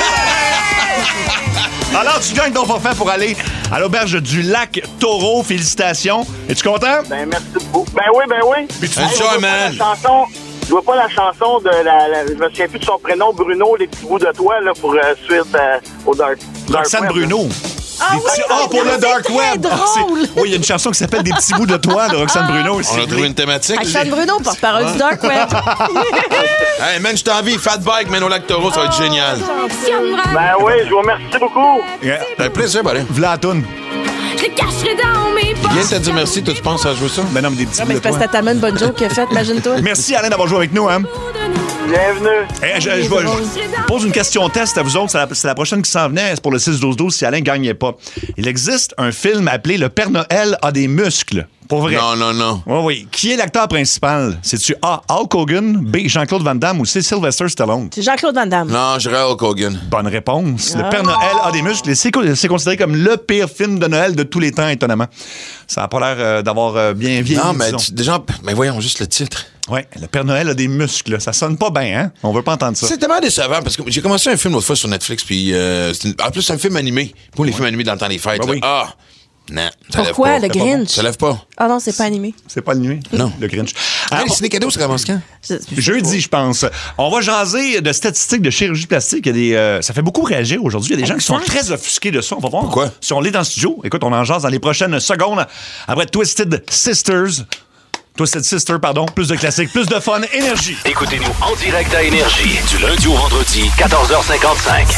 réponse! Alors, tu gagnes ton forfait pour aller à l'auberge du Lac Taureau. Félicitations. Es-tu content? Ben, merci beaucoup. Ben oui, ben oui. Puis tu Enjoy, je vois pas man. la chanson... Je vois pas la chanson de la, la- Je me souviens plus de son prénom, Bruno, les petits bouts de toi, là, pour euh, suite euh, au Dark. Dark Roxane Web, Bruno. Ah Des oui, petits- Ah, pour le c'est Dark très Web. Ah, c'est- drôle. Oui, il y a une chanson qui s'appelle Des petits bouts de toi de Roxane Bruno aussi. On a trouvé une thématique. Roxane Bruno, porte-parole du Dark Web. Hey, man, je t'envie. Fat Bike, man, au lac Taureau, ça va être génial. Ben oui, je vous remercie beaucoup. Yeah. Ça fait plaisir, buddy. V'là la toune. Je le cacherai dans mes Il vient de te dire merci. Toi, tu penses à jouer ça? Ben non, mais des petits Ah, bouts mais de c'est parce que toi. t'as tellement une bonne joke qu'il a faite, imagine-toi. Merci, Alain, d'avoir joué avec nous. Hein. Bienvenue. Eh, je, je vais- je pose une question test à vous autres. C'est la, c'est la prochaine qui s'en venait. C'est pour le six douze douze si Alain ne gagnait pas. Il existe un film appelé Le Père Noël a des muscles. Pour vrai. Non, non, non. Oui, oui. Qui est l'acteur principal? C'est-tu A. Hulk Hogan, B. Jean-Claude Van Damme ou C. Sylvester Stallone? C'est Jean-Claude Van Damme. Non, je dirais Hulk Hogan. Bonne réponse. Ah. Le Père Noël a des muscles. Et C'est co- c'est considéré comme le pire film de Noël de tous les temps, étonnamment. Ça n'a pas l'air euh, d'avoir euh, bien vieilli. Non, mais disons. tu- déjà, mais voyons juste le titre. Ouais, le Père Noël a des muscles. Ça sonne pas bien, hein? On veut pas entendre ça. C'est tellement décevant parce que j'ai commencé un film l'autre fois sur Netflix, puis euh, c'est une- en plus, c'est un film animé. Pour les films animés dans le temps des fêtes. Ben là. oui. Ah! Non, ça lève Pourquoi? pas. Le Grinch? Ça lève pas. Ah non, c'est pas animé. C'est pas le nuit? Non. Le Grinch. Ah, Alors, les ciné-cadeaux, ça commence quand? Je- jeudi, je pense. On va jaser de statistiques de chirurgie plastique. Il y a des, euh, ça fait beaucoup réagir aujourd'hui. Il y a des gens qui sont Exact. très offusqués de ça. On va voir Pourquoi? si on l'est dans le studio. Écoute, on en jase dans les prochaines secondes. Après Twisted Sisters. Twisted Sister, pardon. Plus de classiques, plus de fun, énergie. Écoutez-nous en direct à Énergie du lundi au vendredi, quatorze heures cinquante-cinq.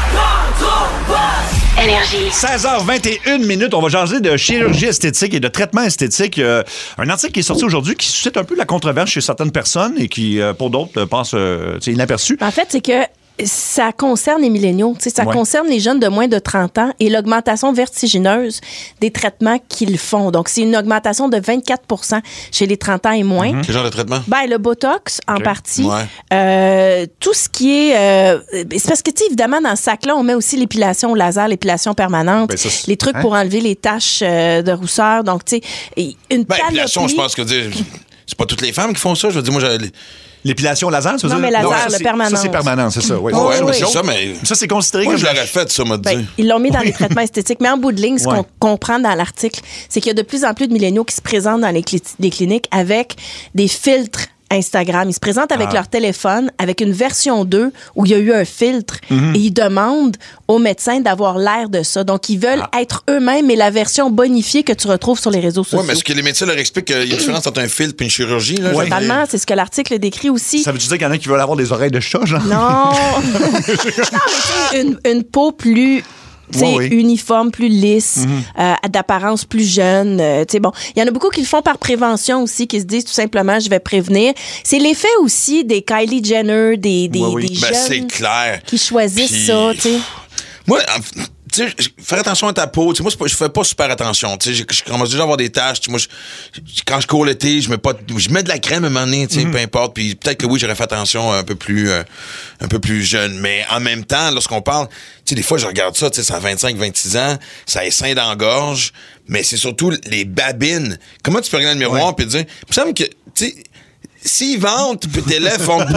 Énergie. seize heures vingt et une minutes, on va jaser de chirurgie esthétique et de traitement esthétique. Euh, un article qui est sorti aujourd'hui qui suscite un peu la controverse chez certaines personnes et qui, euh, pour d'autres, euh, passe euh, tu sais, inaperçu. En fait, c'est que ça concerne les milléniaux, tu sais, ça Ouais. concerne les jeunes de moins de trente ans et l'augmentation vertigineuse des traitements qu'ils font. Donc, c'est une augmentation de vingt-quatre pour cent chez les trente ans et moins. Mm-hmm. Quel genre de traitement? Ben, le Botox, en partie. Ouais. Euh, tout ce qui est... euh, c'est parce que, tu sais, évidemment, dans ce sac-là, on met aussi l'épilation au laser, l'épilation permanente, Ben, ça, c'est- les trucs hein? pour enlever les taches euh, de rousseur. Donc, tu sais, et une Ben, épilation, panoplie- je pense que dire, c'est pas toutes les femmes qui font ça. Je veux dire, moi, j'ai. L'épilation laser, ça veut Non, dire? mais laser, ça, le c'est- permanent. Ça, c'est permanent, c'est ça. Oui. Ouais, oui, mais oui. c'est ça, mais. Ça, c'est considéré Moi, comme... je l'aurais fait, ça, m'a dit. Ben, ils l'ont mis dans les traitements esthétiques. Mais en bout de ligne, ce Ouais. qu'on comprend dans l'article, c'est qu'il y a de plus en plus de milléniaux qui se présentent dans les, cli- les cliniques avec des filtres Instagram. Ils se présentent avec Ah. leur téléphone, avec une version deux où il y a eu un filtre Mm-hmm. et ils demandent aux médecins d'avoir l'air de ça. Donc, ils veulent Ah. être eux-mêmes, mais la version bonifiée que tu retrouves sur les réseaux sociaux. Oui, mais est-ce que les médecins leur expliquent qu'il y a une différence entre un filtre et une chirurgie? Là, Ouais. je veux dire? Totalement, c'est ce que l'article décrit aussi. Ça veut-tu dire qu'il y en a qui veulent avoir des oreilles de chat, genre? Non! non, mais tu sais, une, une peau plus... tu sais, Ouais, oui. uniforme, plus lisse, euh, d'apparence plus jeune. euh, tu sais, bon, il y en a beaucoup qui le font par prévention aussi, qui se disent tout simplement, je vais prévenir. C'est l'effet aussi des Kylie Jenner, des, des, Ouais, oui. des Ben, c'est jeunes clair. qui choisissent Puis- ça, tu sais. Moi, en- tu sais, j- faire attention à ta peau. Tu sais, moi, c'est pas- je fais pas super attention. Tu sais, je je commence déjà à avoir des taches. Tu sais, moi, je- je- quand je cours l'été, je mets pas, de- je mets de la crème à un moment donné, tu sais, peu importe. Puis peut-être que oui, j'aurais fait attention un peu plus, euh, un peu plus jeune. Mais en même temps, lorsqu'on parle, tu sais, des fois, je regarde ça, tu sais, ça a vingt-cinq, vingt-six ans, ça a seins dans la gorge, mais c'est surtout les babines. Comment tu peux regarder le miroir puis te dire, il me semble que, tu sais, s'ils vendent, puis tes lèvres font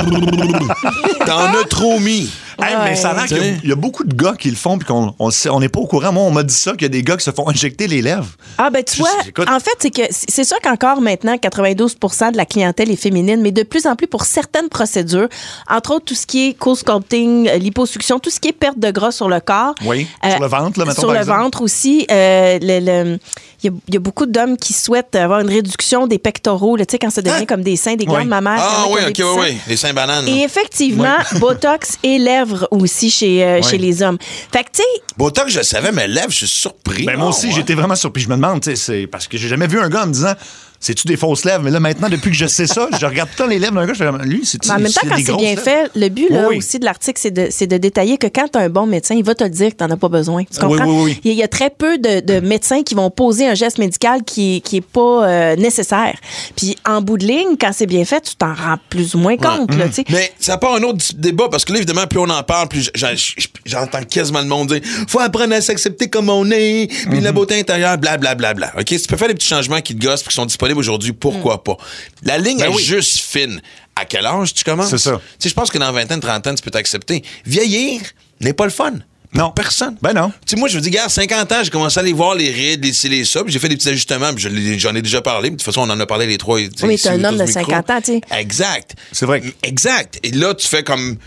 t'en as trop mis. Hey, mais ça a l'air qu'il y a- il y, a beaucoup de gars qui le font puis qu'on on sait- on n'est pas au courant. Moi, on m'a dit ça, qu'il y a des gars qui se font injecter les lèvres. Ah, ben, tu Je- vois, écoute- en fait, c'est que c'est sûr qu'encore maintenant, quatre-vingt-douze pour cent de la clientèle est féminine, mais de plus en plus pour certaines procédures, entre autres tout ce qui est co-sculpting, euh, liposuction, tout ce qui est perte de gras sur le corps. Oui, sur le ventre, là, mettons, Sur par le exemple. ventre aussi. euh, le- le- Il y, a- il y a beaucoup d'hommes qui souhaitent avoir une réduction des pectoraux, là, tu sais, quand ça devient comme des seins, des glandes Oui. mammaires. il y en a Ah qui oui, ont des ok, petits oui, seins. oui. Les seins bananes. Et effectivement, Botox et lèvres aussi chez, euh, chez les hommes. Fait que, tu sais, Botox, je le savais, mais lèvres, je suis surpris. Ben, moi Ah, aussi, ouais. j'étais vraiment surpris. Je me demande, tu sais, c'est parce que j'ai jamais vu un gars en me disant, c'est-tu des fausses lèvres? Mais là, maintenant, depuis que je sais ça, je regarde tout le temps les lèvres d'un gars, je fais comme, lui, c'est mais en même temps, quand c'est bien fait, le but là, Oui, oui. aussi de l'article, c'est de, c'est de détailler que quand tu as un bon médecin, il va te le dire que tu n'en as pas besoin. Tu comprends? Oui, oui, oui. Il y a- il y a très peu de, de médecins qui vont poser un geste médical qui n'est qui est pas euh, nécessaire. Puis en bout de ligne, quand c'est bien fait, tu t'en rends plus ou moins compte. Là, tu sais. Mais ça part un autre débat parce que là, évidemment, plus on en parle, plus j'en- j'entends quasiment le monde dire faut apprendre à s'accepter comme on est, puis la beauté intérieure, blablabla. Bla, bla, bla. OK? Si tu peux faire des petits changements qui te gossent puis qui sont disponibles aujourd'hui, pourquoi pas? La ligne Ben est oui. juste fine. À quel âge tu commences? C'est ça. Tu sais, je pense que dans vingtaine, trentaine, tu peux t'accepter. Vieillir n'est pas le fun. Non. Personne. Ben non. Tu sais, moi, je veux dire, gars, cinquante ans, j'ai commencé à aller voir les rides, les ci, les ça, puis j'ai fait des petits ajustements, puis je l'ai- j'en ai déjà parlé, puis de toute façon, on en a parlé les trois. tu sais, Oui, mais ici t'es un autour homme du de micro. cinquante ans, tu sais. Exact. C'est vrai. Exact. Et là, tu fais comme.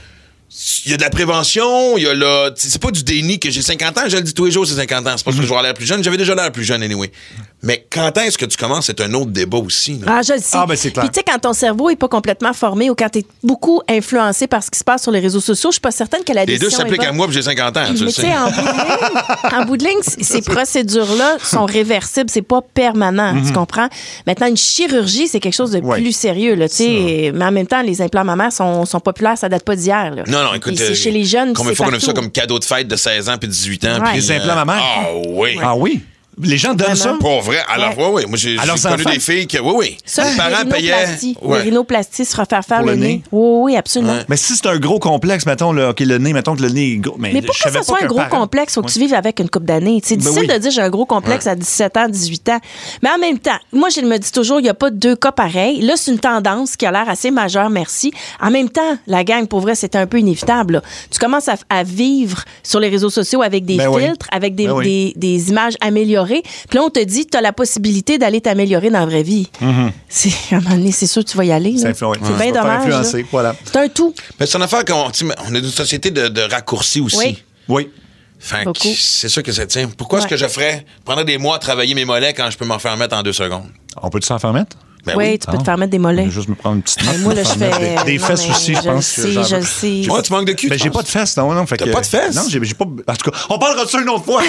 il y a de la prévention, il y a là, c'est pas du déni que j'ai cinquante ans, je le dis tous les jours, c'est cinquante ans. C'est pas parce que je vais avoir l'air plus jeune, j'avais déjà l'air plus jeune anyway. Mais quand est-ce que tu commences, c'est un autre débat aussi. Là. Ah, je le sais. Ah, ben, c'est clair. Puis tu sais, quand ton cerveau est pas complètement formé ou quand tu es beaucoup influencé par ce qui se passe sur les réseaux sociaux, je suis pas certaine que la Les décision deux s'appliquent est bonne. à moi, puis j'ai cinquante ans, tu Mais le tu sais. sais, en bout de ligne, en bout de ligne, c- ces procédures-là sont réversibles, c'est pas permanent, tu comprends? Maintenant, une chirurgie, c'est quelque chose de Ouais. plus sérieux, là, tu sais. Mais en même temps, les implants mammaires sont, sont populaires, ça date pas d'hier, là. Non, non, écoute. Et c'est euh, chez les jeunes, combien de c'est fois qu'on a vu ça partout. comme cadeau de fête de seize ans puis dix-huit ans? Ouais. puis, Les implants mammaires? Ah oui. Ah oui? Les gens donnent ça? Vraiment? Pour vrai. Alors, oui, oui. Moi, j'ai À j'ai leurs connu enfants? des filles qui. Oui, oui. Ça, les parents payaient. rhinoplastie. Ouais. Les rhinoplasties, se refaire faire Pour le le nez. nez? Oui, oui, absolument. Ouais. Mais si c'est un gros complexe, mettons, là, OK, le nez, mettons que le nez est gros. Mais, Mais je pour que savais ça pas soit un qu'un gros parent- complexe, il faut que Ouais. tu vives avec une couple d'années. C'est Ben difficile oui. de dire j'ai un gros complexe à dix-sept ans, dix-huit ans. Mais en même temps, moi, je me dis toujours, il n'y a pas deux cas pareils. Là, c'est une tendance qui a l'air assez majeure, merci. En même temps, la gang, pour vrai, c'était un peu inévitable. là. Tu commences à, à vivre sur les réseaux sociaux avec des Ben oui. filtres, avec des, Ben oui. des, des images améliorées. Puis là, on te dit, tu as la possibilité d'aller t'améliorer dans la vraie vie. C'est, à un moment donné, c'est sûr que tu vas y aller. Ça là. influe- ouais. C'est Tu bien vas te faire dommage. influencer, là. voilà. C'est un tout. Mais c'est une affaire qu'on. tu sais, On est une société de, de raccourcis aussi. Oui. Oui. Fait que Beaucoup. c'est ça que ça tient. Pourquoi est-ce Ouais. que je ferais, prendrais des mois à travailler mes mollets quand je peux m'en faire mettre en deux secondes? On peut-tu s'en faire mettre? Ben oui, oui. tu peux te faire mettre des mollets. Je vais juste me prendre une petite note. Mais moi, là, pour je faire fais. mettre Des, des non, fesses mais aussi, je je pense. le que sais, j'en je veux. le sais. Ouais, tu manques de cul. Ben, tu j'ai penses? pas de fesses, non, non. Fait T'as que- pas de fesses? Non, j'ai, j'ai pas. En tout cas, on parlera de ça une autre fois.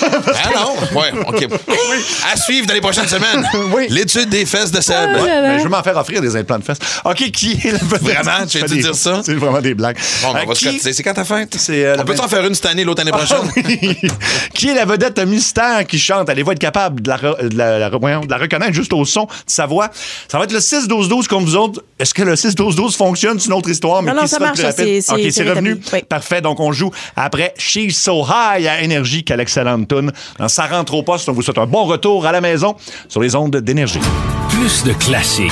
Ah non? Ouais, OK. À suivre dans les prochaines semaines. Oui. L'étude des fesses de Seb. Ah, Ouais, ben, je vais m'en faire offrir des implants de fesses. OK, qui est la vedette? Vraiment? Tu viens de fais des- dire ça? C'est vraiment des blagues. Bon, ben, Euh, on va se qui- cotiser. C'est quand ta fête? C'est, euh, on la peut vingt- en faire une cette année, l'autre année prochaine? Ah oui. Qui est la vedette mystère qui chante? Allez-vous être capable de la, re- de la, la- voyons, de la reconnaître juste au son de sa voix? Ça va être le six douze douze contre vous autres. Est-ce que le six douze douze fonctionne? C'est une autre histoire, mais Non, non, qui ça sera le marche, plus ça, rapide? c'est- OK, c'est- c'est c'est revenu? rétabli. Oui. Parfait. Donc, on joue après She's So High à Énergie, quelle excellente tune. Dans Ça rentre au poste, on vous souhaite un bon retour à la maison sur les ondes d'Énergie. Plus de classiques.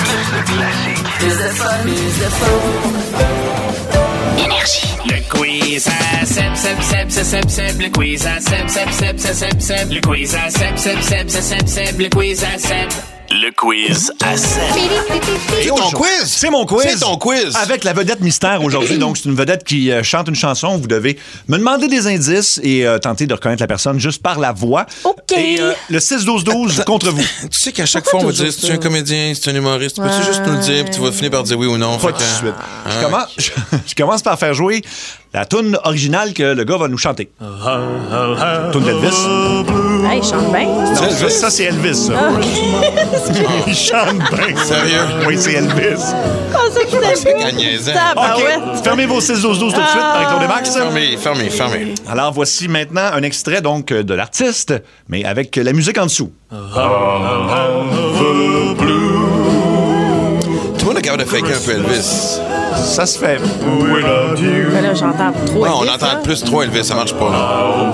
Énergie. Le quiz à Seb, Seb, Seb, Seb, Seb, Seb, le quiz à Seb, Seb, Seb, Seb, Seb, Seb, le quiz à Seb, Seb, Seb, Seb, Seb, Seb, le quiz à Seb. Le quiz à Seb. C'est ton quiz? C'est mon quiz. C'est ton quiz. Avec la vedette mystère aujourd'hui. Donc, c'est une vedette qui euh, chante une chanson. Vous devez me demander des indices et euh, tenter de reconnaître la personne juste par la voix. OK. Et euh, le six douze douze contre vous. Tu sais qu'à chaque Pourquoi fois, on va toujours dire si tu es un ça? comédien, si tu es un humoriste, peux-tu Ouais. juste nous le dire, puis tu vas finir par dire oui ou non? Pas Fait tout que- de suite. Je, Ah, commence, je, je commence par faire jouer la toune originale que le gars va nous chanter. Toune d'Elvis. Hey, il chante bien. Non, C'est ça, Elvis? ça, c'est Elvis. Ça. Il chante bien. Sérieux? Oui, c'est Elvis. Ah, ça, c'était beau. qu'elle niaisait. Tabarouette. OK. Fermez vos six douze douze tout de suite Ah. par Claude et Max. Fermez, fermez, fermez. Alors, voici maintenant un extrait donc de l'artiste, mais avec la musique en dessous. Tout le monde est capable de faker un peu Elvis. Ça se fait. Mais là, j'entends trop. Ouais, on Elvis, entend là. plus trop Elvis, ça marche pas. Là.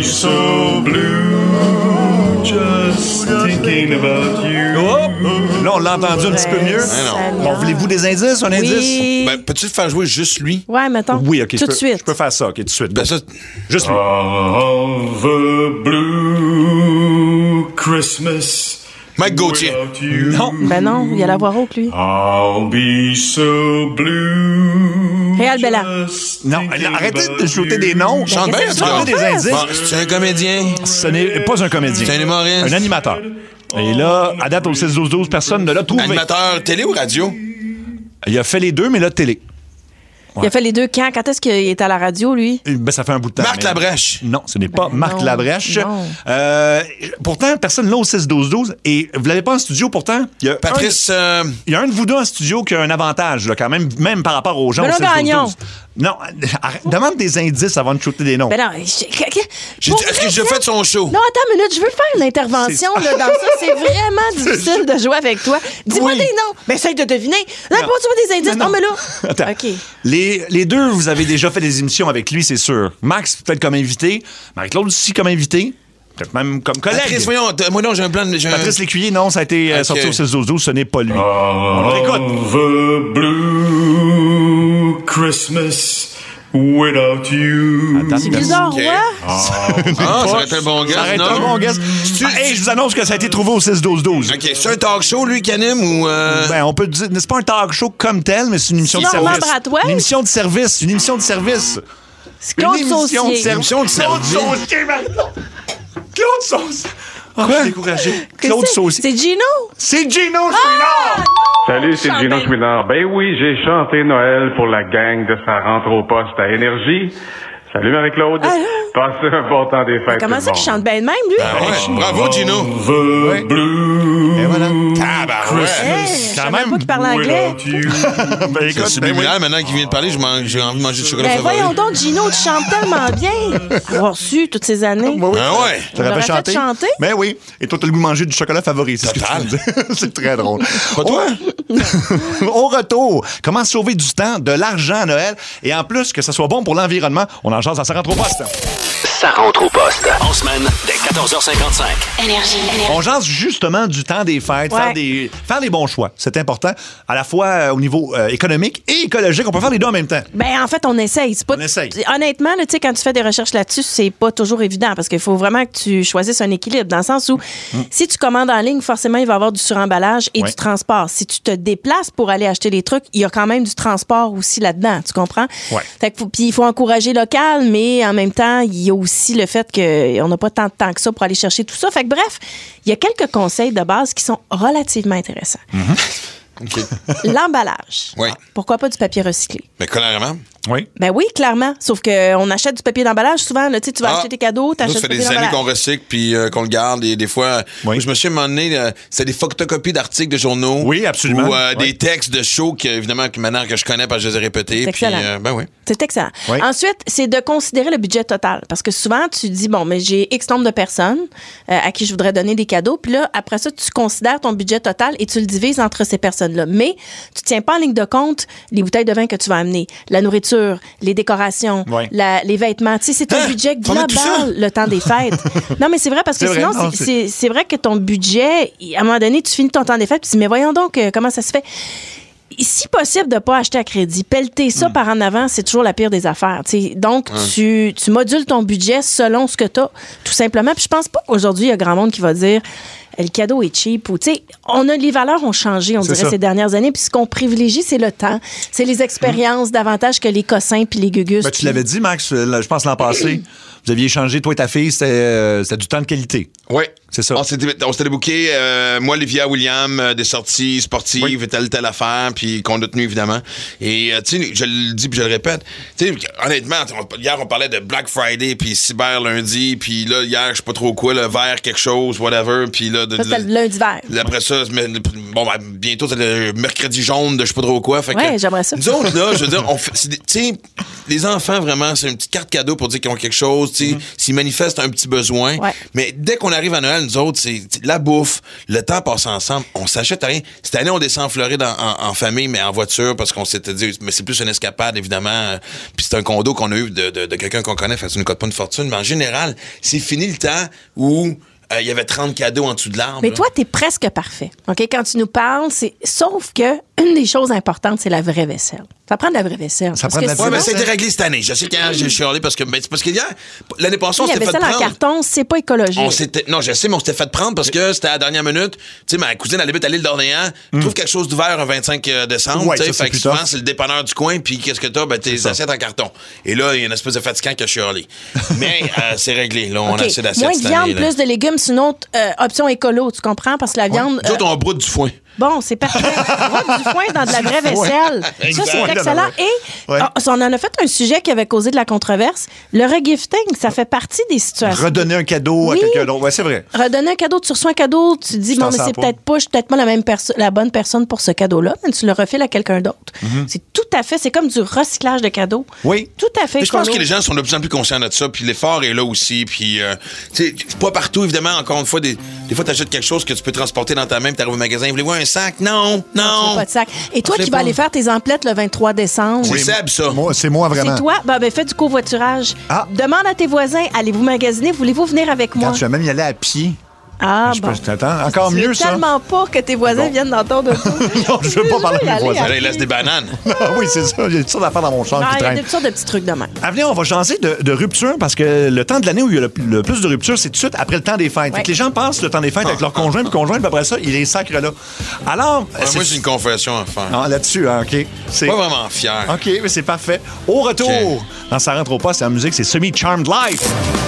Là, on l'a entendu un petit peu mieux. Ouais, non. Bon, voulez-vous des indices, un indice? Oui. Ben, peux-tu te faire jouer juste lui? Ouais, mettons. Oui, OK. Tout je de peux, suite. Je peux faire ça, OK, tout de suite. Ben, ça, Juste lui. Mike Gauthier. Non. Ben non, il y a la voix rauque, lui. Réal Bella. Non, arrêtez de shooter des noms. Chante bien, qu'est-ce en tout que cas. tu des fais? indices. Bon, c'est un comédien. Ce n'est pas un comédien. C'est un humoriste. Un animateur. Et là, à date au six douze douze, personne ne l'a trouvé. Animateur télé ou radio? Il a fait les deux, mais là, télé. Il a fait les deux quand? Quand est-ce qu'il est à la radio, lui? Ben, ça fait un bout de temps. Marc mais- Labrèche. Non, ce n'est pas Ben Marc non, Labrèche. non. Euh, pourtant, personne là au six douze douze. Et vous l'avez pas en studio, pourtant. Il y a Patrice. euh, Un, il y a un de vous deux en studio qui a un avantage, là, quand même, même par rapport aux gens Benoît au six douze Gagnon. douze. Non, arrête, demande des indices avant de shooter des noms. Ben non, je- que- que- j'ai pour dit, est-ce vrai, que j'ai Seb? fait son show? Non, attends une minute, je veux faire une intervention là, dans ça. C'est vraiment difficile de jouer avec toi. Dis-moi Oui. des noms. Ben, essaye de deviner. Non, Non. pas tu vois des indices. Non, Non, non. mais là. Attends. OK. Les, les deux, vous avez déjà fait des émissions avec lui, c'est sûr. Max, peut-être comme invité. Marie-Claude aussi comme invité. Peut-être même comme collègue. Patrice, voyons, t- moi non, j'ai un plan de. j'ai un- Patrice Lécuyer, non, ça a été euh, Ok. sorti au six douze douze, ce n'est pas lui. On l'écoute. The blue Christmas without you. Attends, C'est bizarre, Ok. ouais? Ah, ça aurait été un bon guess, Ça aurait été non? un bon guess. Tu- Ah, hey, je vous annonce que ça a été trouvé au six douze douze. OK, c'est un talk show, lui, qui anime, ou... euh, Ben, on peut dire, c'est pas un talk show comme tel, mais c'est une émission de Normand service. Bratois? Une émission de service, une émission de service. C'est Claude Une émission de Saucier. service. Émission de Claude service. Saucier, maintenant. Claude Saucier. Oh, je suis découragé. Qu'est-ce Claude que c'est? Saucier. C'est Gino? C'est Gino Chouinard! Salut, c'est Chante Gino bien. Chouinard. Ben oui, j'ai chanté Noël pour la gang de sa rentre au poste à Énergie. Salut Marie-Claude. Allô? Passez un bon temps des fêtes. Comment tout ça le qu'il monde. chante bien de même, lui? Ah ouais, bravo, Gino. The blue. Et voilà. Tabarouette. Hey, je Quand savais même. pas qu'il parlait anglais. Without you. Ben, C'est écoute, ben, subliminal, maintenant qu'il vient de parler, je mange- j'ai envie de manger du chocolat Ben favori. voyons donc, Gino, tu chantes tellement bien. Avoir su toutes ces années. oui, oui. Ben ouais. T'aurais On fait l'aurait chanter. fait chanter. Ben oui. Et toi, t'as le goût de manger du chocolat favori. C'est ce que tu Total. veux dire. C'est très drôle. Pas toi? Au retour, comment sauver du temps, de l'argent à Noël et en plus que ça soit bon pour l'environnement, on en jase à Ça rentre au poste. Ça rentre au poste. En semaine, dès quatorze heures cinquante-cinq. Énergie. Énergie. On jase justement du temps des fêtes, Ouais. faire, des, faire des bons choix. C'est important, à la fois euh, au niveau euh, économique et écologique. On peut faire les deux en même temps. Ben, en fait, on essaye. C'est pas, On essaye. Honnêtement, là, tu sais, quand tu fais des recherches là-dessus, c'est pas toujours évident parce qu'il faut vraiment que tu choisisses un équilibre dans le sens où si tu commandes en ligne, forcément, il va y avoir du suremballage et Ouais. du transport. Si tu te déplaces pour aller acheter des trucs, il y a quand même du transport aussi là-dedans. Tu comprends? Ouais. Fait que faut- puis il faut encourager local, mais en même temps, il y a aussi le fait qu'on n'a pas tant de temps que ça pour aller chercher tout ça. Fait que bref, il y a quelques conseils de base qui sont relativement intéressants. OK. L'emballage. Oui. Pourquoi pas du papier recyclé? Mais clairement. Oui. Ben oui, clairement. Sauf qu'on achète du papier d'emballage souvent. Là, tu sais, tu vas Ah. acheter tes cadeaux, Nous, t'achètes ça fait du des papier années qu'on d'emballage. recycle puis euh, qu'on le garde. Et des fois, Oui. moi, je me suis à un moment donné, euh, c'est des photocopies d'articles de journaux. Oui, absolument. Ou euh, Oui. des textes de shows, que, évidemment, que maintenant que je connais parce que je les ai répétés. C'est Puis, excellent. euh, ben oui. C'est excellent. Oui. Ensuite, c'est de considérer le budget total. Parce que souvent, tu dis, bon, mais j'ai X nombre de personnes euh, à qui je voudrais donner des cadeaux. Puis là, après ça, tu considères ton budget total et tu le divises entre ces personnes-là. Mais tu tiens pas en ligne de compte les bouteilles de vin que tu vas amener, la nourriture, les décorations, Oui. la- les vêtements. Tu sais, c'est un Hein? budget Faut mettre tout ça? global, le temps des fêtes. Non, mais c'est vrai parce que C'est vrai, sinon, non, c'est- c'est- c'est c'est vrai que ton budget, à un moment donné, tu finis ton temps des fêtes, puis tu dis, mais voyons donc euh, comment ça se fait. Si possible de ne pas acheter à crédit, pelleter ça par en avant, c'est toujours la pire des affaires. T'sais. Donc, tu, tu modules ton budget selon ce que tu as, tout simplement. Puis je pense pas qu'aujourd'hui, il y a grand monde qui va dire eh, le cadeau est cheap. Ou, t'sais, on a, les valeurs ont changé, on C'est dirait, ça. ces dernières années. Puis ce qu'on privilégie, c'est le temps. C'est les expériences davantage que les cossins puis les gugus. Ben, tu l'avais dit, Max, euh, là, je pense l'an passé. Vous aviez échangé, toi et ta fille, c'était euh, c'était du temps de qualité. Oui. C'est ça. On s'était, on s'était booké, euh, moi, Olivia, William, euh, des sorties sportives Oui. et telle, telle affaire, puis qu'on a tenu, évidemment. Et, euh, tu sais, je le dis puis je le répète, tu sais, honnêtement, on- hier, on parlait de Black Friday, puis cyber lundi, puis là, hier, je sais pas trop quoi, le vert quelque chose, whatever, puis là... De, Ça, c'était le lundi vert. Après ça, mais- bon, ben, bientôt, c'est le mercredi jaune de je sais pas trop quoi. Fait Ouais, que, j'aimerais ça. Nous autres, là, je veux dire, on fait, c'est des- tu sais, les enfants, vraiment, c'est une petite carte cadeau pour dire qu'ils ont quelque chose, tu sais, s'ils manifestent un petit besoin. Ouais. Mais dès qu'on arrive à Noël, nous autres, c'est c'est la bouffe, le temps passe ensemble, on s'achète rien. Cette année, on descend en Floride en, en- en famille, mais en voiture, parce qu'on s'était dit, mais c'est plus une escapade, évidemment. euh, Puis c'est un condo qu'on a eu de, de- de quelqu'un qu'on connaît, fait que ça ne coûte pas une fortune. Mais en général, c'est fini le temps où euh, il y avait trente cadeaux en dessous de l'arbre. Mais là. toi, t'es presque parfait. OK? Quand tu nous parles, c'est. Sauf que une des choses importantes, c'est la vraie vaisselle. Ça prend de la vraie vaisselle. Ça Parce prend de que la Ouais, vraie mais sinon, ça a été réglé cette année. Je sais qu'hier, j'ai chialé parce que, ben, c'est parce qu'hier, l'année passée, on la s'était fait vaisselle en prendre. carton, c'est pas écologique. On s'était, non, je sais, mais on s'était fait prendre parce que c'était à la dernière minute. Tu sais, ma cousine, elle habite à l'île d'Orléans, trouve quelque chose d'ouvert un vingt-cinq décembre. Ouais, tu sais, ça, c'est fait que plus souvent, tough. c'est le dépanneur du coin, puis qu'est-ce que t'as? Ben, tes assiettes en carton. Et là, il y a une espèce de fatigant qui a chialé. Mais euh, c'est réglé. Là, on OK. a assez d'assiettes Moins de cette viande, année, là. plus de légumes, c'est une autre euh, option écolo, tu comprends? Parce que la viande. Nous autres, euh, on broute du foin. Bon, c'est parfait. Broie du foin dans de la vraie vaisselle. Ça, Exact. c'est excellent. Et Ouais. ah, on en a fait un sujet qui avait causé de la controverse. Le regifting, ça fait partie des situations. Redonner un cadeau Oui. à quelqu'un d'autre. Ouais, c'est vrai. Redonner un cadeau, tu reçois un cadeau, tu te dis, Je bon, t'en mais sers c'est pas. peut-être pas, je suis peut-être pas la même personne, la bonne personne pour ce cadeau-là, mais tu le refiles à quelqu'un d'autre. C'est tout à fait, c'est comme du recyclage de cadeaux. Oui. Tout à fait. Mais je pense écolo. que les gens sont de plus en plus conscients de ça, puis l'effort est là aussi, puis euh, tu sais, c'est pas partout évidemment. Encore une fois, des, des fois t'achètes quelque chose que tu peux transporter dans ta main, puis t'arrives au magasin, voulez-vous un sac? Non, Tu veux non. pas de sac. Et toi On fait qui vas pas. aller faire tes emplettes le vingt-trois décembre. C'est Seb, ça. Moi, c'est moi vraiment. C'est toi? Ben, ben, fais du covoiturage. Ah. Demande à tes voisins, allez-vous magasiner? Voulez-vous venir avec moi? Quand tu vas même y aller à pied. Ah, je bon. peux- je t'attends. Encore Tu mieux, veux ça. tellement pas que tes voisins viennent dans ton auto. Non, je veux pas parler de mes voisins. Là, il laisse des bananes. Ah oui, c'est ça. Il y a toutes sortes d'affaires dans mon champ Non, qui il y a traînent. des sortes de petits trucs de même. À venir, on va changer de, de rupture parce que le temps de l'année où il y a le, le plus de ruptures, c'est tout de suite après le temps des fêtes. Fait Ouais. que les gens passent le temps des fêtes avec leur conjoint, puis conjoint, puis après ça, ils les sacrent là. Alors, Ouais, c'est- moi, j'ai une confession à faire. Ah, là-dessus, hein, OK. C'est... Pas vraiment fier. OK, mais c'est parfait. Au retour, OK. dans Ça rentre au poste, la musique, c'est Semi-Charmed Life.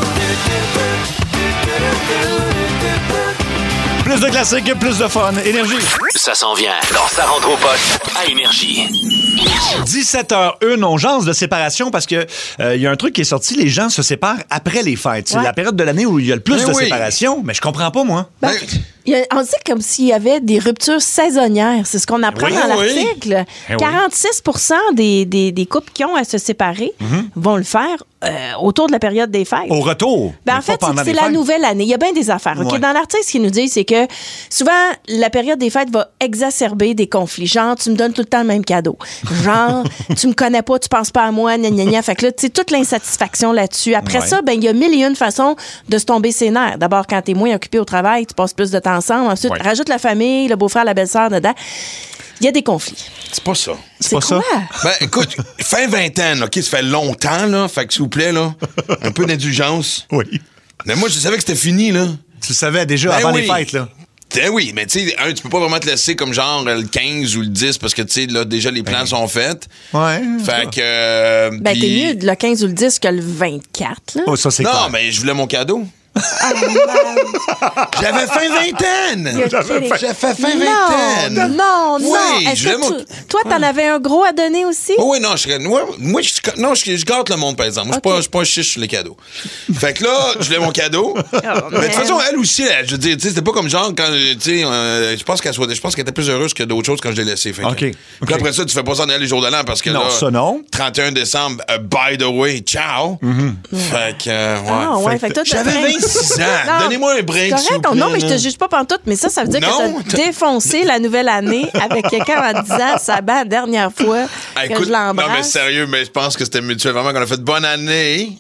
Plus de classiques, plus de fun. Énergie. Ça s'en vient dans Ça rentre au poste à Énergie. dix-sept heures une, on jase de séparation parce que euh, il y a un truc qui est sorti, les gens se séparent après les fêtes. C'est Ouais. la période de l'année où il y a le plus Ben de oui. séparation, mais je comprends pas, moi. Ben, Ben, il y a- on dit comme s'il y avait des ruptures saisonnières. C'est ce qu'on apprend Oui, dans oui. l'article. Eh oui. quarante-six pour cent des, des, des couples qui ont à se séparer vont le faire euh, autour de la période des fêtes. Au retour. Ben, mais en fait, pas c'est pendant que c'est les la fêtes. nouvelle année. Il y a bien des affaires. OK? Ouais. Dans l'article, ce qu'ils nous disent, c'est que souvent, la période des fêtes va exacerber des conflits. Genre, tu me donnes tout le temps le même cadeau. Genre, tu me connais pas, tu penses pas à moi, gna gna gna. Fait que là, tu sais, toute l'insatisfaction là-dessus. Après Ouais. ça, ben, il y a mille et une façons de se tomber ses nerfs. D'abord, quand t'es moins occupé au travail, tu passes plus de temps ensemble. Ensuite, Ouais. rajoute la famille, le beau-frère, la belle-sœur dedans. Il y a des conflits. c'est pas ça. C'est pas ça? quoi? Ben, écoute, fin vingtaine, OK, ça fait longtemps, là. Fait que, s'il vous plaît, là, un peu d'indulgence. Oui. Mais moi, je savais que c'était fini, là. Tu le savais déjà Ben avant oui. les fêtes, là. Ben oui, mais tu sais, un, tu peux pas vraiment te laisser comme genre le quinze ou le dix parce que, tu sais, là, déjà, les plans sont faits. Ouais. Fait que... euh, Ben, puis- t'es mieux le quinze ou le dix que le vingt-quatre, là. Oh, ça, c'est Non, clair. mais je voulais mon cadeau. Ah, man. J'avais fin vingtaine! You're J'avais kidding. fait fin Non, vingtaine! non, non. Oui, Est-ce je voulais que mon- tu- Toi, t'en avais un gros à donner aussi? Oh oui, non, je, moi, moi je, non, je, je gâte le monde, par exemple. Moi, je Ok. suis pas- je suis pas un chiche sur les cadeaux. Fait que là, je voulais mon cadeau. Mais de toute façon, elle aussi, elle, je veux dire, tu sais, c'était pas comme genre quand, tu sais, euh, je pense qu'elle soit, je pense qu'elle était plus heureuse que d'autres choses quand je l'ai laissée. Fait que- Ok. Puis Ok. après ça, tu fais pas ça en les jours de l'an parce que Non, là, ça, non. trente et un décembre, euh, by the way, ciao. Fait que, euh, ouais. Ah, ouais, Fait fait que toi, J'avais t'as- vingt-six ans. Non, Donnez-moi un break, c'est s'il vous correct, plaît, non, mais je te là. juge pas pantoute, mais ça, ça veut dire Non, que t'as défoncé la nouvelle année avec quelqu'un en disant ça bat la dernière fois Ah, que écoute, je non, mais l'embrasse. sérieux, mais je pense que c'était mutuel vraiment qu'on a fait bonne année.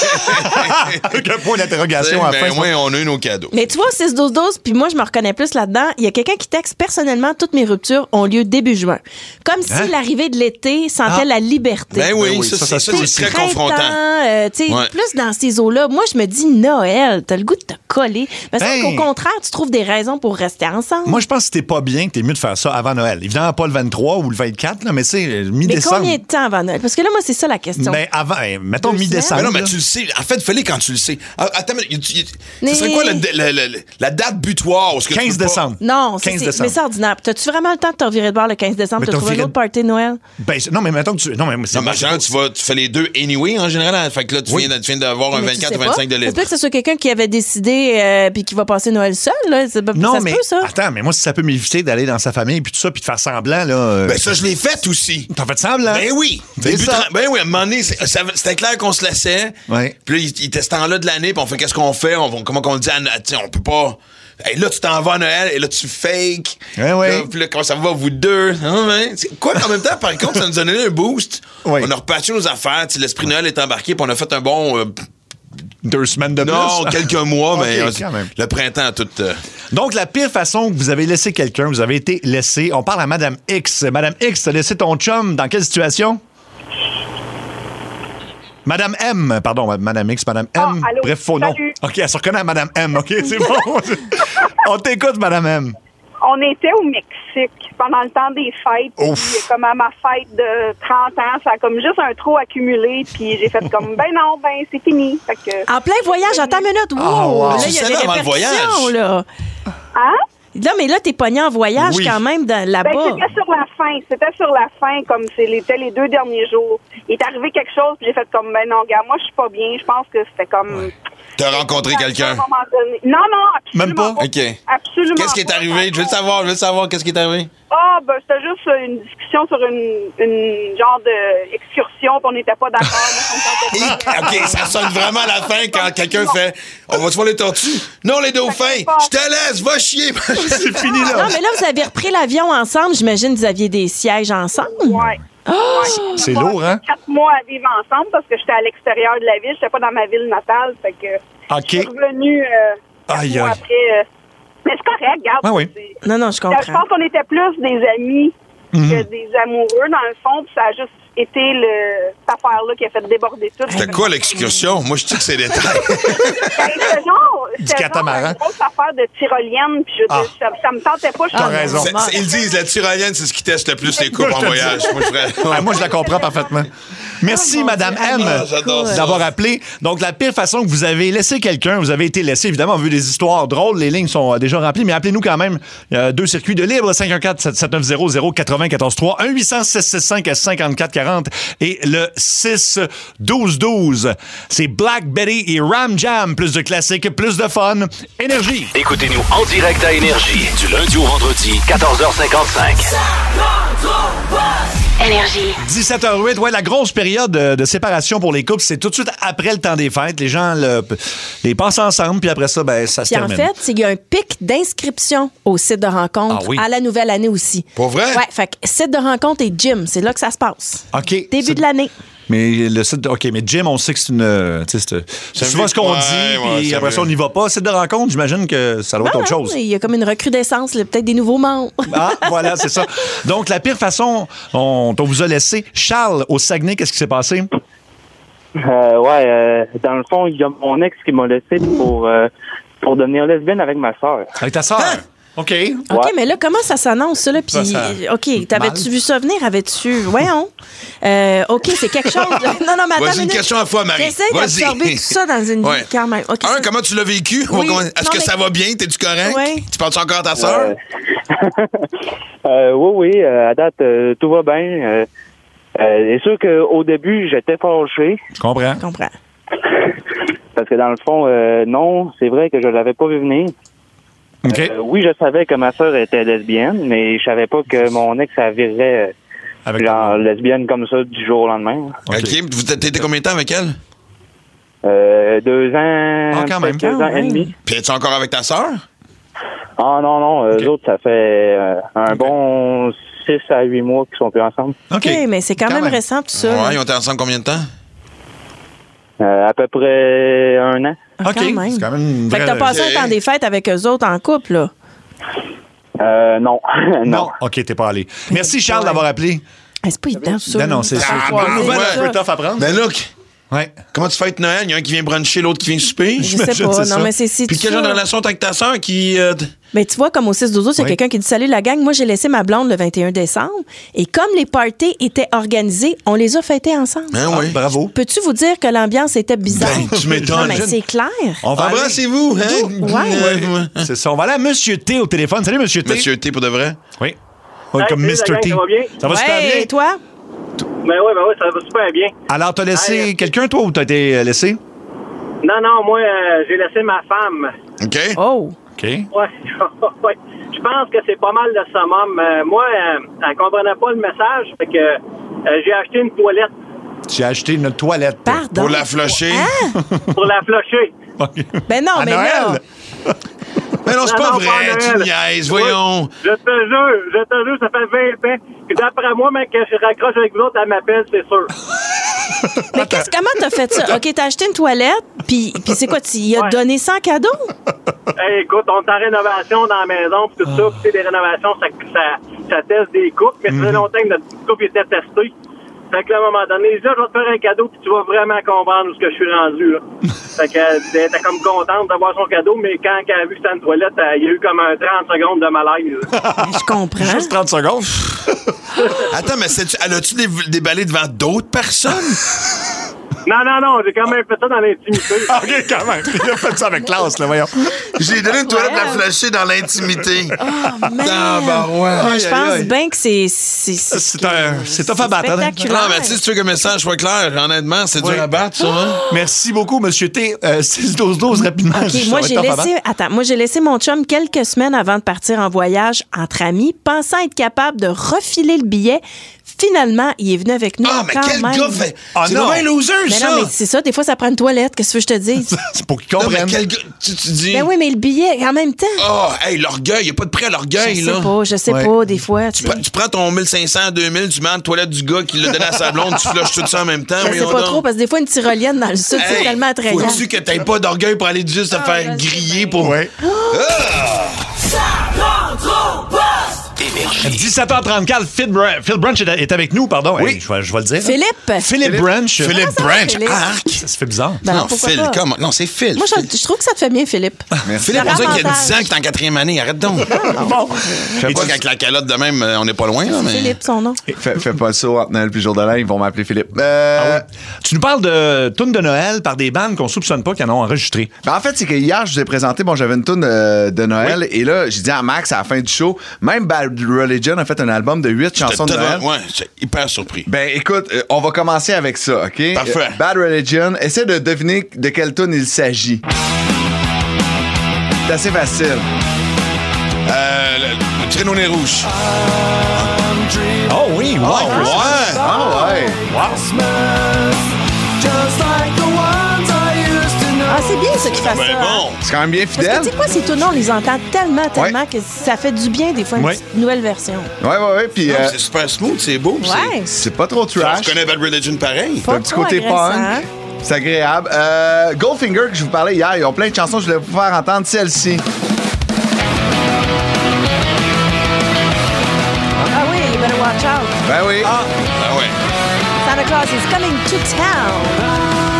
Avec un point d'interrogation à la Ben, fin. ouais, on a eu nos cadeaux. Mais tu vois, six douze douze, puis moi, je me reconnais plus là-dedans. Il y a quelqu'un qui texte personnellement, toutes mes ruptures ont lieu début juin. Comme si Hein? l'arrivée de l'été sentait Ah. la liberté. Ben oui, Ben oui, ça, ça, c'est ça, ça, c'est c'est très Printemps, confrontant. euh, tu sais, Ouais. plus dans ces eaux-là. Moi, je me dis Noël, t'as le goût de te coller. Mais c'est Ben. qu'au contraire, tu trouves des raisons pour rester ensemble. Moi, je pense que si t'es pas bien, que t'es mieux de faire ça avant Noël. Évidemment, pas le vingt-trois ou le vingt-quatre, là, mais c'est Mais mi-décembre. combien de temps avant Noël? Parce que là, moi, c'est ça la question. Ben, avant, eh, mettons Deux mi-décembre. Mais non, mais là. tu le sais. En fait, fallait quand tu le sais. Ah, attends, mais, tu- tu- Mais- ce serait quoi le- le- le- le- la date butoir? où est-ce que tu quinze peux pas- décembre. Non, ça, quinze c'est, décembre. mais c'est ordinaire. T'as-tu vraiment le temps de te revirer de bord le quinze décembre? Mais T'as t'as trouvé un viré- autre party de Noël? Ben, c'est- non, mais mettons que tu. Non, mais c'est Non, mais en général, tu, vas, tu fais les deux anyway, en général. hein. Fait que là, tu Oui. viens, tu viens d'avoir un Mais tu vingt-quatre sais ou pas. vingt-cinq de Ça se libre. peut que ce soit quelqu'un qui avait décidé euh, puis qui va passer Noël seul. Là. Ça, Non, ça se mais peut, ça. attends, mais moi, si ça peut m'éviter d'aller dans sa famille puis tout ça, puis de faire semblant, là. euh, Ben, ça, je l'ai fait aussi. T'en fais semblant? Ben oui. C'est Début ça. trente- Ben oui, à un moment donné, c'est- ça- c'était clair qu'on se laissait. Ouais. Puis là, il, il était ce temps-là de l'année, puis on fait qu'est-ce qu'on fait? On, va- comment qu'on dit? à No- tu sais, on peut pas. Hey, là, tu t'en vas à Noël, et là, tu fake. Ouais, ouais. Là, puis là, quand ça va, vous deux. Hein, hein? C'est- Quoi qu'en même temps, par contre, ça nous a donné un boost. Ouais. On a reparti nos affaires. Tu sais, l'esprit Noël est embarqué, puis on a fait un bon. euh, Deux semaines de non, plus. quelques mois, mais Ok, euh, quand même. le printemps, tout. euh, Donc, la pire façon que vous avez laissé quelqu'un, vous avez été laissé. On parle à Madame X. Madame X, t'as laissé ton chum dans quelle situation? Madame M, pardon, Madame X, Madame M. Ah, allô? Bref, faux nom. Salut. OK, elle se reconnaît à Madame M. OK, c'est bon. On t'écoute, Madame M. On était au Mexique pendant le temps des fêtes. Ouf. Puis, comme à ma fête de trente ans, ça a comme juste un trop accumulé. Puis j'ai fait comme, ben non, ben c'est fini. Fait que, En plein voyage, attends une minute. Wow! Ah, wow. Là, Tu il y a le des savais avant le répercussions, voyage. là. hein? Là, mais là, t'es pogné en voyage Oui. quand même dans- Ben, là-bas. c'était sur la fin. C'était sur la fin, comme c'était les deux derniers jours. Il est arrivé quelque chose, puis j'ai fait comme, ben non, gars, moi, je suis pas bien. Je pense que c'était comme... T'as rencontré À quelqu'un. un moment donné. Non, non, absolument Même pas? OK. Absolument Qu'est-ce qui est pas. arrivé? Je veux le savoir, je veux le savoir. Qu'est-ce qui est arrivé? Ah, ben, c'était juste une discussion sur une, une genre de excursion, puis on n'était pas d'accord. Moi, ça me tentait pas. OK, ça sonne vraiment à la fin quand quelqu'un fait On va-tu voir les tortues? Non, les dauphins! Je te laisse, va chier! C'est fini, Non, là. mais là, vous avez repris l'avion ensemble. J'imagine que vous aviez des sièges ensemble. Ouais. Ouais. C'est On a lourd, passé hein? Quatre mois à vivre ensemble parce que j'étais à l'extérieur de la ville. J'étais pas dans ma ville natale. Fait que OK. je suis revenue euh, quatre Aïe, mois aïe. après. euh, Mais c'est correct, regarde. Ah oui. c'est- Non, non, je comprends. Je pense qu'on était plus des amis Mhm. que des amoureux, dans le fond, puis ça a juste été le, cette affaire-là qui a fait déborder tout. C'était quoi l'excursion? Moi, je dis que c'est des détails. Ben, c'était genre, c'était genre catamaran. une grosse affaire de tyrolienne, puis je veux Ah. dire, ça, ça me tentait pas. je T'as suis- raison. C'est- c'est- ils disent la tyrolienne, c'est ce qui teste le plus les couples en voyage. Moi, je ferais. Ah, moi, je la comprends parfaitement. Merci, Oh, mon Madame Dieu. M, Ah, j'adore ça. d'avoir appelé. Donc, la pire façon que vous avez laissé quelqu'un, vous avez été laissé. Évidemment, on veut des histoires drôles. Les lignes sont euh, déjà remplies, mais appelez-nous quand même. Il y a deux circuits de libre, cinq un quatre, sept neuf zéro, zéro quatre zéro un quatre trois, un huit cent, six six cinq, cinq quatre quatre zéro et le six douze douze. C'est Black Betty et Ram Jam. Plus de classiques, plus de fun. Énergie. Écoutez-nous en direct à Énergie du lundi au vendredi, quatorze heures cinquante-cinq. Énergie. dix-sept heures huit, ouais, la grosse période de, de séparation pour les couples, c'est tout de suite après le temps des fêtes. Les gens le- les passent ensemble, puis après ça, ben, ça se Puis en termine. fait, c'est qu'il y a un pic d'inscription au site de rencontre Ah oui. à la nouvelle année aussi. Pour vrai? Ouais, fait que site de rencontre et gym, c'est là que ça se passe. OK. Début C'est- de l'année. Mais le site, de- OK, mais Jim, on sait que c'est une. euh, tu sais, c'est c'est Ça souvent veut- ce qu'on ouais, dit, ouais, puis ça après veut- ça, on n'y va pas. Site de rencontre, j'imagine que ça doit être Ah, autre chose. Il y a comme une recrudescence, là, peut-être des nouveaux membres. Ah, voilà, c'est ça. Donc, la pire façon, on, on vous a laissé. Charles, au Saguenay, qu'est-ce qui s'est passé? Euh, ouais, euh, dans le fond, il y a mon ex qui m'a laissé pour, euh, pour devenir lesbienne avec ma soeur. Avec ta soeur? OK. OK, mais là, comment ça s'annonce, ça, là? Puis, Ça, ça- OK, t'avais-tu mal. vu ça venir? Avais-tu. Voyons. Euh, OK, c'est quelque chose. là. Non, non, mais attends. Vas-y, une minute. question à la fois, Marie. J'essaie Vas-y. d'absorber tout ça dans une Ouais. vie, quand même. OK, Un, ça- comment tu l'as vécu? Oui. Est-ce Non, que mais- ça va bien? T'es-tu correct? Oui. Tu parles-tu encore à ta soeur? Euh, euh, oui, oui, euh, à date, euh, tout va bien. Euh, euh, c'est sûr qu'au début, j'étais fâché. Je comprends. Je comprends. Parce que dans le fond, euh, non, c'est vrai que je l'avais pas vu venir. OK. Euh, oui, je savais que ma sœur était lesbienne, mais je savais pas que mon ex, ça virerait euh, Avec genre lesbienne comme ça du jour au lendemain. OK. Vous t'étais combien de temps avec elle? Euh, deux ans, Ah, quand même. peut-être deux Quand ans et même. demi. Puis es-tu encore avec ta sœur? Ah non, non, eux autres, ça fait euh, un bon six à huit mois qu'ils sont plus ensemble. OK. OK, mais c'est quand, Quand même, même. récent, tout ça. Ouais, là. ils ont été ensemble combien de temps? Euh, à peu près un an. Ah, OK. quand même. C'est quand même une Fait que vraie- t'as passé un temps des fêtes avec eux autres en couple, là. Euh, non. non. Non. OK, t'es pas allé. Merci, Charles, Ouais. d'avoir appelé. Hey, c'est pas évident, ça. Non, non, là. c'est Ça ça. fait Ah, trois ben, minutes, ouais. ça. Un peu tough à prendre. Ben, look, Ouais. comment tu fêtes Noël? Il y a un qui vient bruncher, l'autre qui vient souper. Je sais J'imagine, pas. c'est Non, ça. mais c'est c'est Puis quel ça. genre de relation t'as avec ta soeur qui... euh, t- Ben, tu vois, comme au six douze, il y a Oui. quelqu'un qui dit Salut la gang, moi j'ai laissé ma blonde le vingt et un décembre. Et comme les parties étaient organisées, on les a fêtés ensemble. Hein, Ah, oui. bravo. Peux-tu vous dire que l'ambiance était bizarre? Ben, tu m'étonnes. Non, mais c'est clair. On va aller- Embrassez-vous, hein? Ouais. Ouais. C'est ça. On va aller à Monsieur T au téléphone. Salut, Monsieur T. Monsieur T, pour de vrai? Oui. Ouais, Hey, comme salut, mister la gang, T. ça va bien? Ça va super Ouais, bien. et toi? Ben oui, ben oui, ça va super bien. Alors, t'as laissé Hey, quelqu'un, toi, ou t'as été euh, laissé? Non, non, moi, euh, j'ai laissé ma femme. OK. Oh! OK. Ouais, ouais. Je pense que c'est pas mal le summum. Euh, moi, euh, elle comprenait pas le message, fait que euh, j'ai acheté une toilette J'ai acheté une toilette. Pardon. Pour la flusher. Hein? pour la flusher. OK. Ben non, À mais Noël? là. Mais non, c'est Non, pas non, vrai, pas tu Noël. niaises, voyons. Je te jure, je te jure, ça fait vingt ans. Puis d'après moi, même que je raccroche avec vous autres, elle m'appelle, c'est sûr. Mais qu'est-ce, comment t'as fait ça? OK, t'as acheté une toilette, puis, puis c'est quoi? Tu y as Ouais. donné ça en cadeau? Hey, écoute, on est en rénovation dans la maison, puis tout ça. Puis tu sais, les rénovations, ça, ça, ça teste des coupes, mais ça fait longtemps que notre coupe était testée. Fait que là, à un moment donné, je dis, là, je vais te faire un cadeau, puis tu vas vraiment comprendre où ce que je suis rendu, là. Fait qu'elle elle était comme contente d'avoir son cadeau, mais quand elle a vu que c'était une toilette, elle- il y a eu comme un trente secondes de malaise. Ben, je comprends. Juste trente secondes. Attends, mais c'est- elle a-tu dé- déballé devant d'autres personnes? Non, non, non, j'ai quand même fait ça dans l'intimité. OK, quand même. Il a fait ça avec classe, là, voyons. J'ai donné une toilette de la Ouais. flusher dans l'intimité. Oh, man! Tabarouette. Moi, Aïe, je aïe, pense aïe. bien que c'est... C'est, c'est, C'est un- c'est tough à battre, hein? spectaculaire. Non, mais tu sais, si tu veux que le message soit clair, honnêtement, c'est Oui. dur à battre, ça, hein? Merci beaucoup, Monsieur T. Euh, six douze douze, rapidement. OK, Ça moi, va j'ai être tough à laissé, attends, moi, j'ai laissé mon chum quelques semaines avant de partir en voyage entre amis, pensant être capable de refiler le billet. Finalement, il est venu avec nous Ah, mais quand quel même. gars fait. Ah, c'est non. vraiment un loser, Mais ça! non, mais c'est ça, des fois, ça prend une toilette. Qu'est-ce que je te dis? C'est pour qu'ils Non, mais comprennent. quel gars. Tu, tu dis. Ben oui, mais le billet, en même temps. Oh, hey, l'orgueil, il n'y a pas de prêt à l'orgueil, Je là. sais pas, je sais Ouais. pas, des fois. Tu, Tu sais. prends- tu prends ton mille cinq cents, deux mille, tu mets dans la toilette du gars qui l'a donné à sa blonde, tu flushes tout ça en même temps. Je sais voyons pas donc. trop, parce que des fois, une tyrolienne dans le sud, c'est Hey, tellement attrayant. Faut-tu que t'aies pas d'orgueil pour aller juste te Ah, faire je sais griller bien. pour. Ouais. Ah! Énergie. dix-sept heures trente-quatre, Phil, Br- Phil Branch est, est avec nous, pardon. Oui. Hey, je, vais, je vais le dire. Philippe. Philippe, Philippe Branch. Philippe Ah, ça va, Branch. Philippe. Arc. Ça se fait bizarre. Ben, non, pourquoi Phil. pas? Comment? Non, c'est Phil. Moi, je, je trouve que ça te fait bien, Philippe. Philippe, on dirait qu'il y a dix ans que t'es en quatrième année. Arrête donc. Bon. Je sais pas qu'avec la calotte de même, on n'est pas loin. Là, mais... Philippe, son nom. Fais, fais pas le saut entre Noël puis jour de l'an, ils vont m'appeler Philippe. Euh, Ah Tu nous parles de tunes de Noël par des bandes qu'on soupçonne pas qu'ils en ont enregistrées. Ben en fait, c'est que hier, je vous ai présenté, bon, j'avais une tune de, de Noël, et là, j'ai dit à Max à la fin du show, même Bad Religion a fait un album de huit chansons de J'étais Noël. tellement- Ouais, j'étais hyper surpris. Ben écoute, euh, on va commencer avec ça, OK? Parfait. Euh, Bad Religion, essaie de deviner de quelle tune il s'agit. C'est assez facile. Euh, le, le traîneau nez rouge. Oh oui, wow. Oh, ouais. Ah ouais. Ah, c'est bien ça qu'il fasse Ben ça. bon. C'est quand même bien Parce que fidèle. tu sais quoi, ces tunes-là, on les entend tellement, tellement Ouais. que ça fait du bien des fois une Ouais. petite nouvelle version. Ouais, ouais, ouais. Puis Non, euh, C'est super smooth, c'est beau. c'est- Ouais. c'est pas trop Tu trash. connais Bad Religion pareil? T'as un petit trop côté agressant. punk. C'est agréable. Euh, Goldfinger, que je vous parlais hier, ils ont plein de chansons. Je voulais vous faire entendre celle-ci. Ah oui, you better watch out. Ben oui. Ah ouais. Santa Claus is coming to town.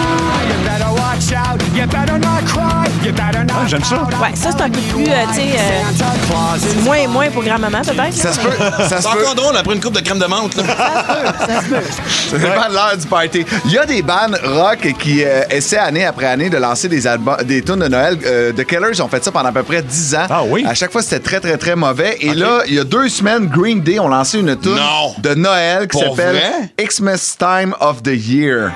Ah, j'aime ça. Ouais, ça, c'est un peu plus, euh, tu sais, euh, c'est moins, moins pour grand-maman, peut-être. Ça là, se mais- peut. Ça C'est se peut. encore drôle après une coupe de crème de menthe. Là. Ça se peut. Ça dépend de l'heure du party. Il y a des bands rock qui euh, essaient année après année de lancer des albums, des tunes de Noël. Euh, The Killers ont fait ça pendant à peu près dix ans. Ah oui? À chaque fois, c'était très, très, très mauvais. Et là, il y a deux semaines, Green Day ont lancé une tune Non. de Noël qui Pour s'appelle vrai? Xmas Time of the Year.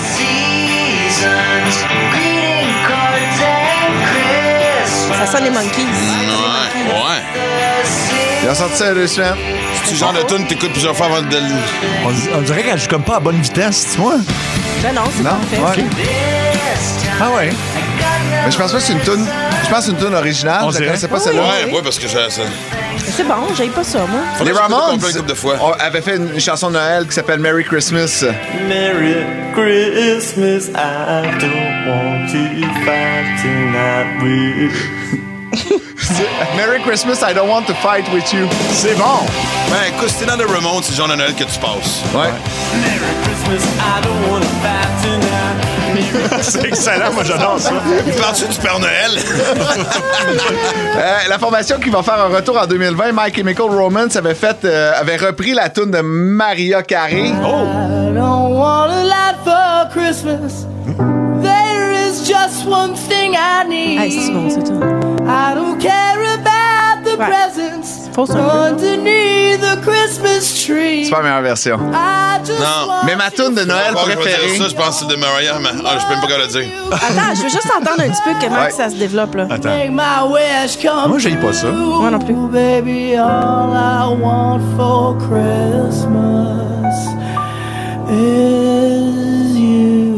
Ça sonne les Monkeys. Ouais. Ouais. Ils ont sorti ça il y a deux semaines. C'est le genre de tune que t'écoutes plusieurs fois avant de. On, on dirait qu'elle joue comme pas à bonne vitesse, tu vois. Ben non, c'est Non? parfait. Ouais. Ah ouais. Mais je pense pas que c'est une tune. Je pense que c'est une tune originale. On Je la dirait. connaissais pas Oui, celle-là. Ouais, ouais, parce que ça. ça... C'est bon, j'aille pas ça, moi. Les Faudrait que Ramones j'écoute une couple de fois. on avait fait une chanson de Noël qui s'appelle Merry Christmas. Merry Christmas, I don't want to fight tonight with. Merry Christmas, I don't want to fight with you. C'est bon. Ben écoute, si t'es dans le Ramones, c'est le genre de Noël que tu passes. Ouais. Merry Christmas, I don't want to fight tonight. C'est excellent, moi j'adore ça. Il parle-tu du Père Noël? Euh, la formation qui va faire un retour en deux mille vingt, My Chemical Romance avait fait, euh, avait repris la tune de Mariah Carey. I don't want a lot for Christmas. There is just one thing I need. Hey, c'est bon, c'est tout. I don't care about the Ouais. presents Fausse un peu, non? underneath the Christmas tree. C'est pas la meilleure version. I just Non. want Mais ma tune de Noël Bon, je vais préférée. dire ça, je pense que c'est de Mariah, mais ah, je peux même pas qu'à le dire. Attends, je veux juste entendre un petit peu comment Ouais. que ça se développe, là. Attends. make my wish come Moi, j'haïs pas ça. Moi non plus. true, baby, all I want for Christmas is you.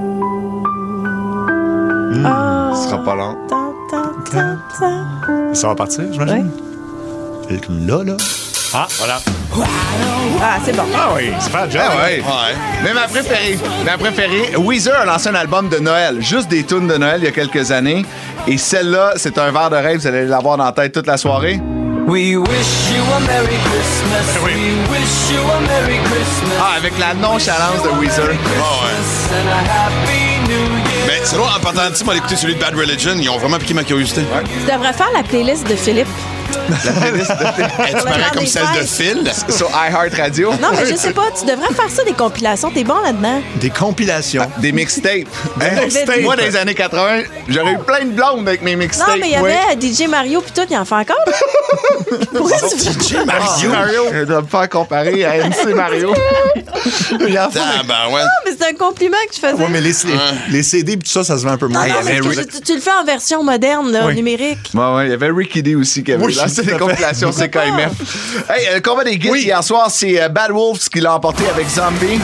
Ah. Ce sera pas long. Ta, ta, ta, ta. Ça va partir, j'imagine? Et Là, là. Ah, voilà. Ah, c'est bon. Ah oui, c'est pas le job. Ah ouais. Ouais. Mais ma préférée, ma préférée, Weezer a lancé un album de Noël, juste des tunes de Noël il y a quelques années. Et celle-là, c'est un verre de rêve, vous allez l'avoir dans la tête toute la soirée. We wish you a Merry Christmas. Oui. We wish you a Merry Christmas. Ah, avec la nonchalance de Weezer. Ah ouais. And a Happy New Year. Mais c'est drôle, en partant de ça, on va écouter celui de Bad Religion. Ils ont vraiment piqué ma curiosité. Tu devrais faire la playlist de Philippe. La playlist de Hey, tu parais comme celle de Phil. sur iHeartRadio. Non, mais je sais pas, tu devrais faire ça des compilations. T'es bon là-dedans. Des compilations. Des mixtapes. Hein? mixtapes. Moi, dans les années quatre-vingt, j'aurais eu plein de blondes avec mes mixtapes. Non, mais il y oui. avait D J Mario puis tout, il en fait encore. Pourquoi tu D J Mario. Mario. Je dois me faire comparer à M C Mario. Il en fait. Ah, ben ouais. Non, mais c'est un compliment que tu faisais. Ouais, mais les, les, les C D et tout ça, ça se vend un peu Non, moins. non, mais tu, tu- tu le fais en version moderne, là, Oui. numérique. Ouais, ouais, il y avait Ricky D aussi qui avait Oui, lancé tout des à fait. compilations C K M F. Hey, le combat des guides Oui. hier soir, c'est euh, Bad Wolves qui l'a emporté avec Zombie.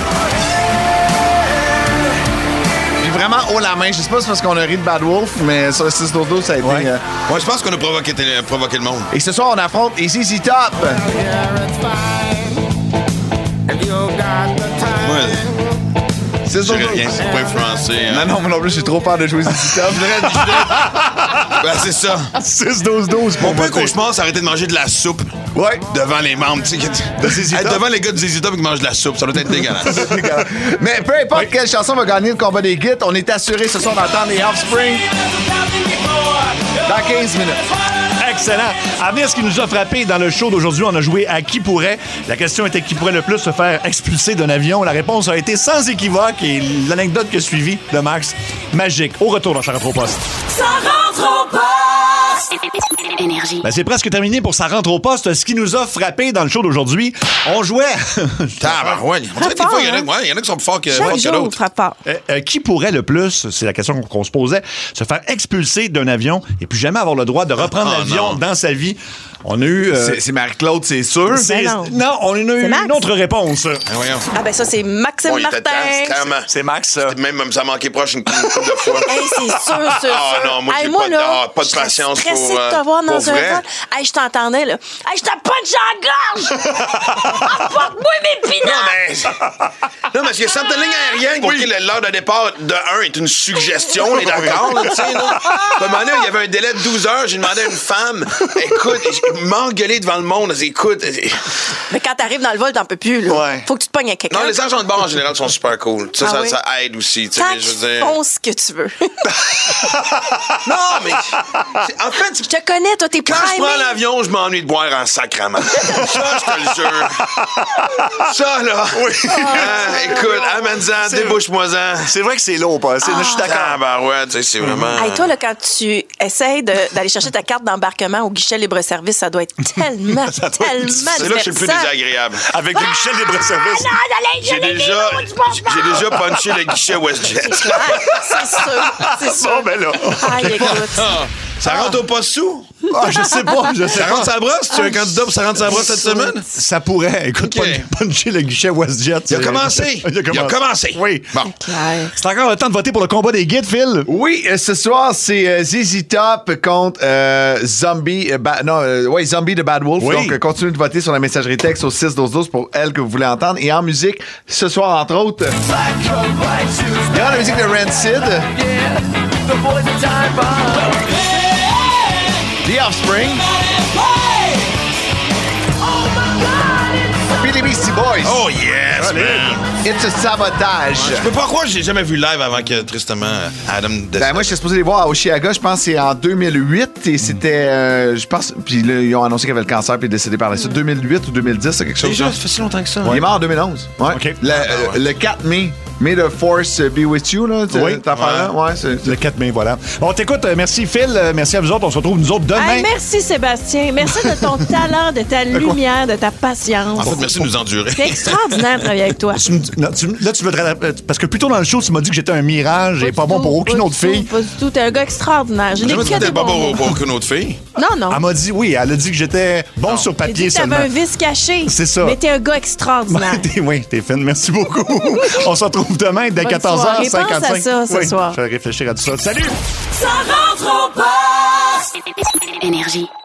Puis vraiment haut la main. Je sais pas si c'est parce qu'on a ri de Bad Wolf, mais sur le six douze douze, ça a été. Ouais. euh, Moi, je pense qu'on a provoqué, provoqué le monde. Et ce soir, on affronte les Z Z Top. Moi, six je douze dirais douze. rien, c'est pas influencé. hein. Non, non, moi non plus, j'ai trop peur de jouer Z Z Top. Je dirais- je dirais- Ben, c'est ça. six douze douze pour Mon pire voter. cauchemar, c'est arrêter de manger de la soupe. Ouais. Devant les membres, tu sais. qui- Être devant les gars de Z Z Top qui mangent de la soupe, ça doit être dégueulasse. Mais peu importe quelle chanson va gagner le combat des guides, on est assuré ce soir d'entendre les Offspring dans quinze minutes. Excellent. À venir, ce qui nous a frappé dans le show d'aujourd'hui, on a joué à qui pourrait. La question était qui pourrait le plus se faire expulser d'un avion. La réponse a été sans équivoque et l'anecdote qui a suivi de Max, magique. Au retour dans Ça rentre au poste. Ça rentre au poste. Énergie. Ben, c'est presque terminé pour Ça rentre au poste. Ce qui nous a frappé dans le show d'aujourd'hui, on jouait. Tabarouette. On dirait que des fois, il y en a- ouais, il y en a qui sont plus forts que, forts Chaque que jour, d'autres. frappe fort. Euh, euh, qui pourrait le plus, c'est la question qu'on, qu'on se posait, se faire expulser d'un avion et puis jamais avoir le droit de reprendre Ah, l'avion non. dans sa vie? On a eu... euh, C'est, c'est Marie-Claude, c'est sûr. c'est- Ben non. non, on a eu C'est Max. une autre réponse. Ah, voyons. Ah ben ça, c'est Maxime Bon, il était Martin. temps, clairement. C'est Max, ça. Même ça a manqué proche une, une couple de fois. Hey, c'est sûr, sûr, sûr. Ah non, moi, Hey, j'ai moi, pas de- là, ah, pas de je serais patience stressée pour, de te euh, voir dans pour un vrai. vol. Hey, je t'entendais, là. Hey, je te punch en gorge! Apporte-moi mes Non, pinottes! mais. Non, mais parce que certaines lignes aériennes, OK, le- l'heure de départ de un est une suggestion, on est d'accord, là, tu sais, là. À un moment donné, il y avait un délai de douze heures, j'ai demandé à une femme, écoute, je- m'engueuler devant le monde, elle dit, écoute. Mais quand t'arrives dans le vol, t'en peux plus, là. Ouais. Faut que tu te pognes à quelqu'un. Non, les agents de bord en général sont super cool. Ça, Ah ça, oui? ça aide aussi, tu sais, Tant mais je veux qu'ils dire. font ce que tu veux. Non, mais. c'est- En fait, Je te connais, toi, t'es quand je primé. prends l'avion, je m'ennuie de boire en sacrament. Ça, je te le jure. Ça, là. Oui. écoute, amène-en, C'est- débouche-moi-en. C'est vrai que c'est lourd, pas. C'est, Je suis d'accord. Ah, ben ouais, tu sais, c'est vraiment. Hey, toi, là, quand tu essayes de- d'aller chercher ta carte d'embarquement au guichet libre-service, ça doit être tellement, Ça doit être- tellement C'est là que je suis le plus divertissant. désagréable. Avec le guichet libre-service. J'ai déjà, j'ai déjà punché le guichet WestJet. Ouais, c'est sûr, c'est sûr. Bon, ben là. Aïe, écoute. Ça rentre au pas sous? Ah, je sais pas, je sais Ça rentre pas. sa brosse? Tu es un candidat pour ça rentre sa brosse cette semaine? Ça pourrait. Écoute, Ok. pun- puncher le guichet WestJet. Il a c'est- commencé. Il a commencé. Il a commencé. Oui. Bon. Claire. C'est encore le temps de voter pour le combat des guides, Phil. Oui, euh, ce soir, c'est euh, Z Z Top contre euh, Zombie. euh, Ba- non, euh, ouais, Zombie de Bad Wolf. Oui. Donc, euh, continuez de voter sur la messagerie texte au six douze douze pour elle que vous voulez entendre. Et en musique, ce soir, entre autres, il y aura la musique de Rancid, The Offspring, Billy Beastie Boys. Oh yes, man. It's a sabotage. Je peux pas croire que j'ai jamais vu live avant que, tristement, Adam décède. Ben moi, j'étais supposé les voir à Oshiaga, je pense que c'est en deux mille huit et c'était, euh, je pense, puis là, ils ont annoncé qu'il avait le cancer puis il est décédé par la suite. deux mille huit ou deux mille dix, c'est quelque chose. Déjà, genre. ça fait si longtemps que ça. Il est mort en deux mille onze. Ouais. OK. Le, Ah, euh, ouais. le quatre mai. May the force be with you, là. Oui. Cette affaire-là. Ouais, c'est. Le quatre mai, voilà. Bon, t'écoute, euh, merci Phil, euh, merci à vous autres. On se retrouve nous autres demain. Hey, merci, Sébastien. Merci de ton talent, de ta lumière, de ta patience. En fait, merci de nous endurer. C'est extraordinaire de travailler avec toi. Tu me- non, tu- là, tu veux te rattraper- parce que plus tôt dans le show, tu m'as dit que j'étais un mirage et pas bon pour aucune autre fille. Pas du tout. T'es un gars extraordinaire. Je n'ai Jamais que dit que des t'étais pas bons pour, mots. pour aucune autre fille. Non, non. Elle m'a dit, oui, elle a dit que j'étais bon sur J'ai papier dit que seulement. t'avais un vice caché. C'est ça. Mais t'es un gars extraordinaire. T'es- oui, t'es fine. Merci beaucoup. On se retrouve demain dès Bonne quatorze heures soirée. cinquante-cinq. Pense à ça ce Oui, soir. Je vais réfléchir à tout ça. Salut! Ça rentre au poste. Énergie.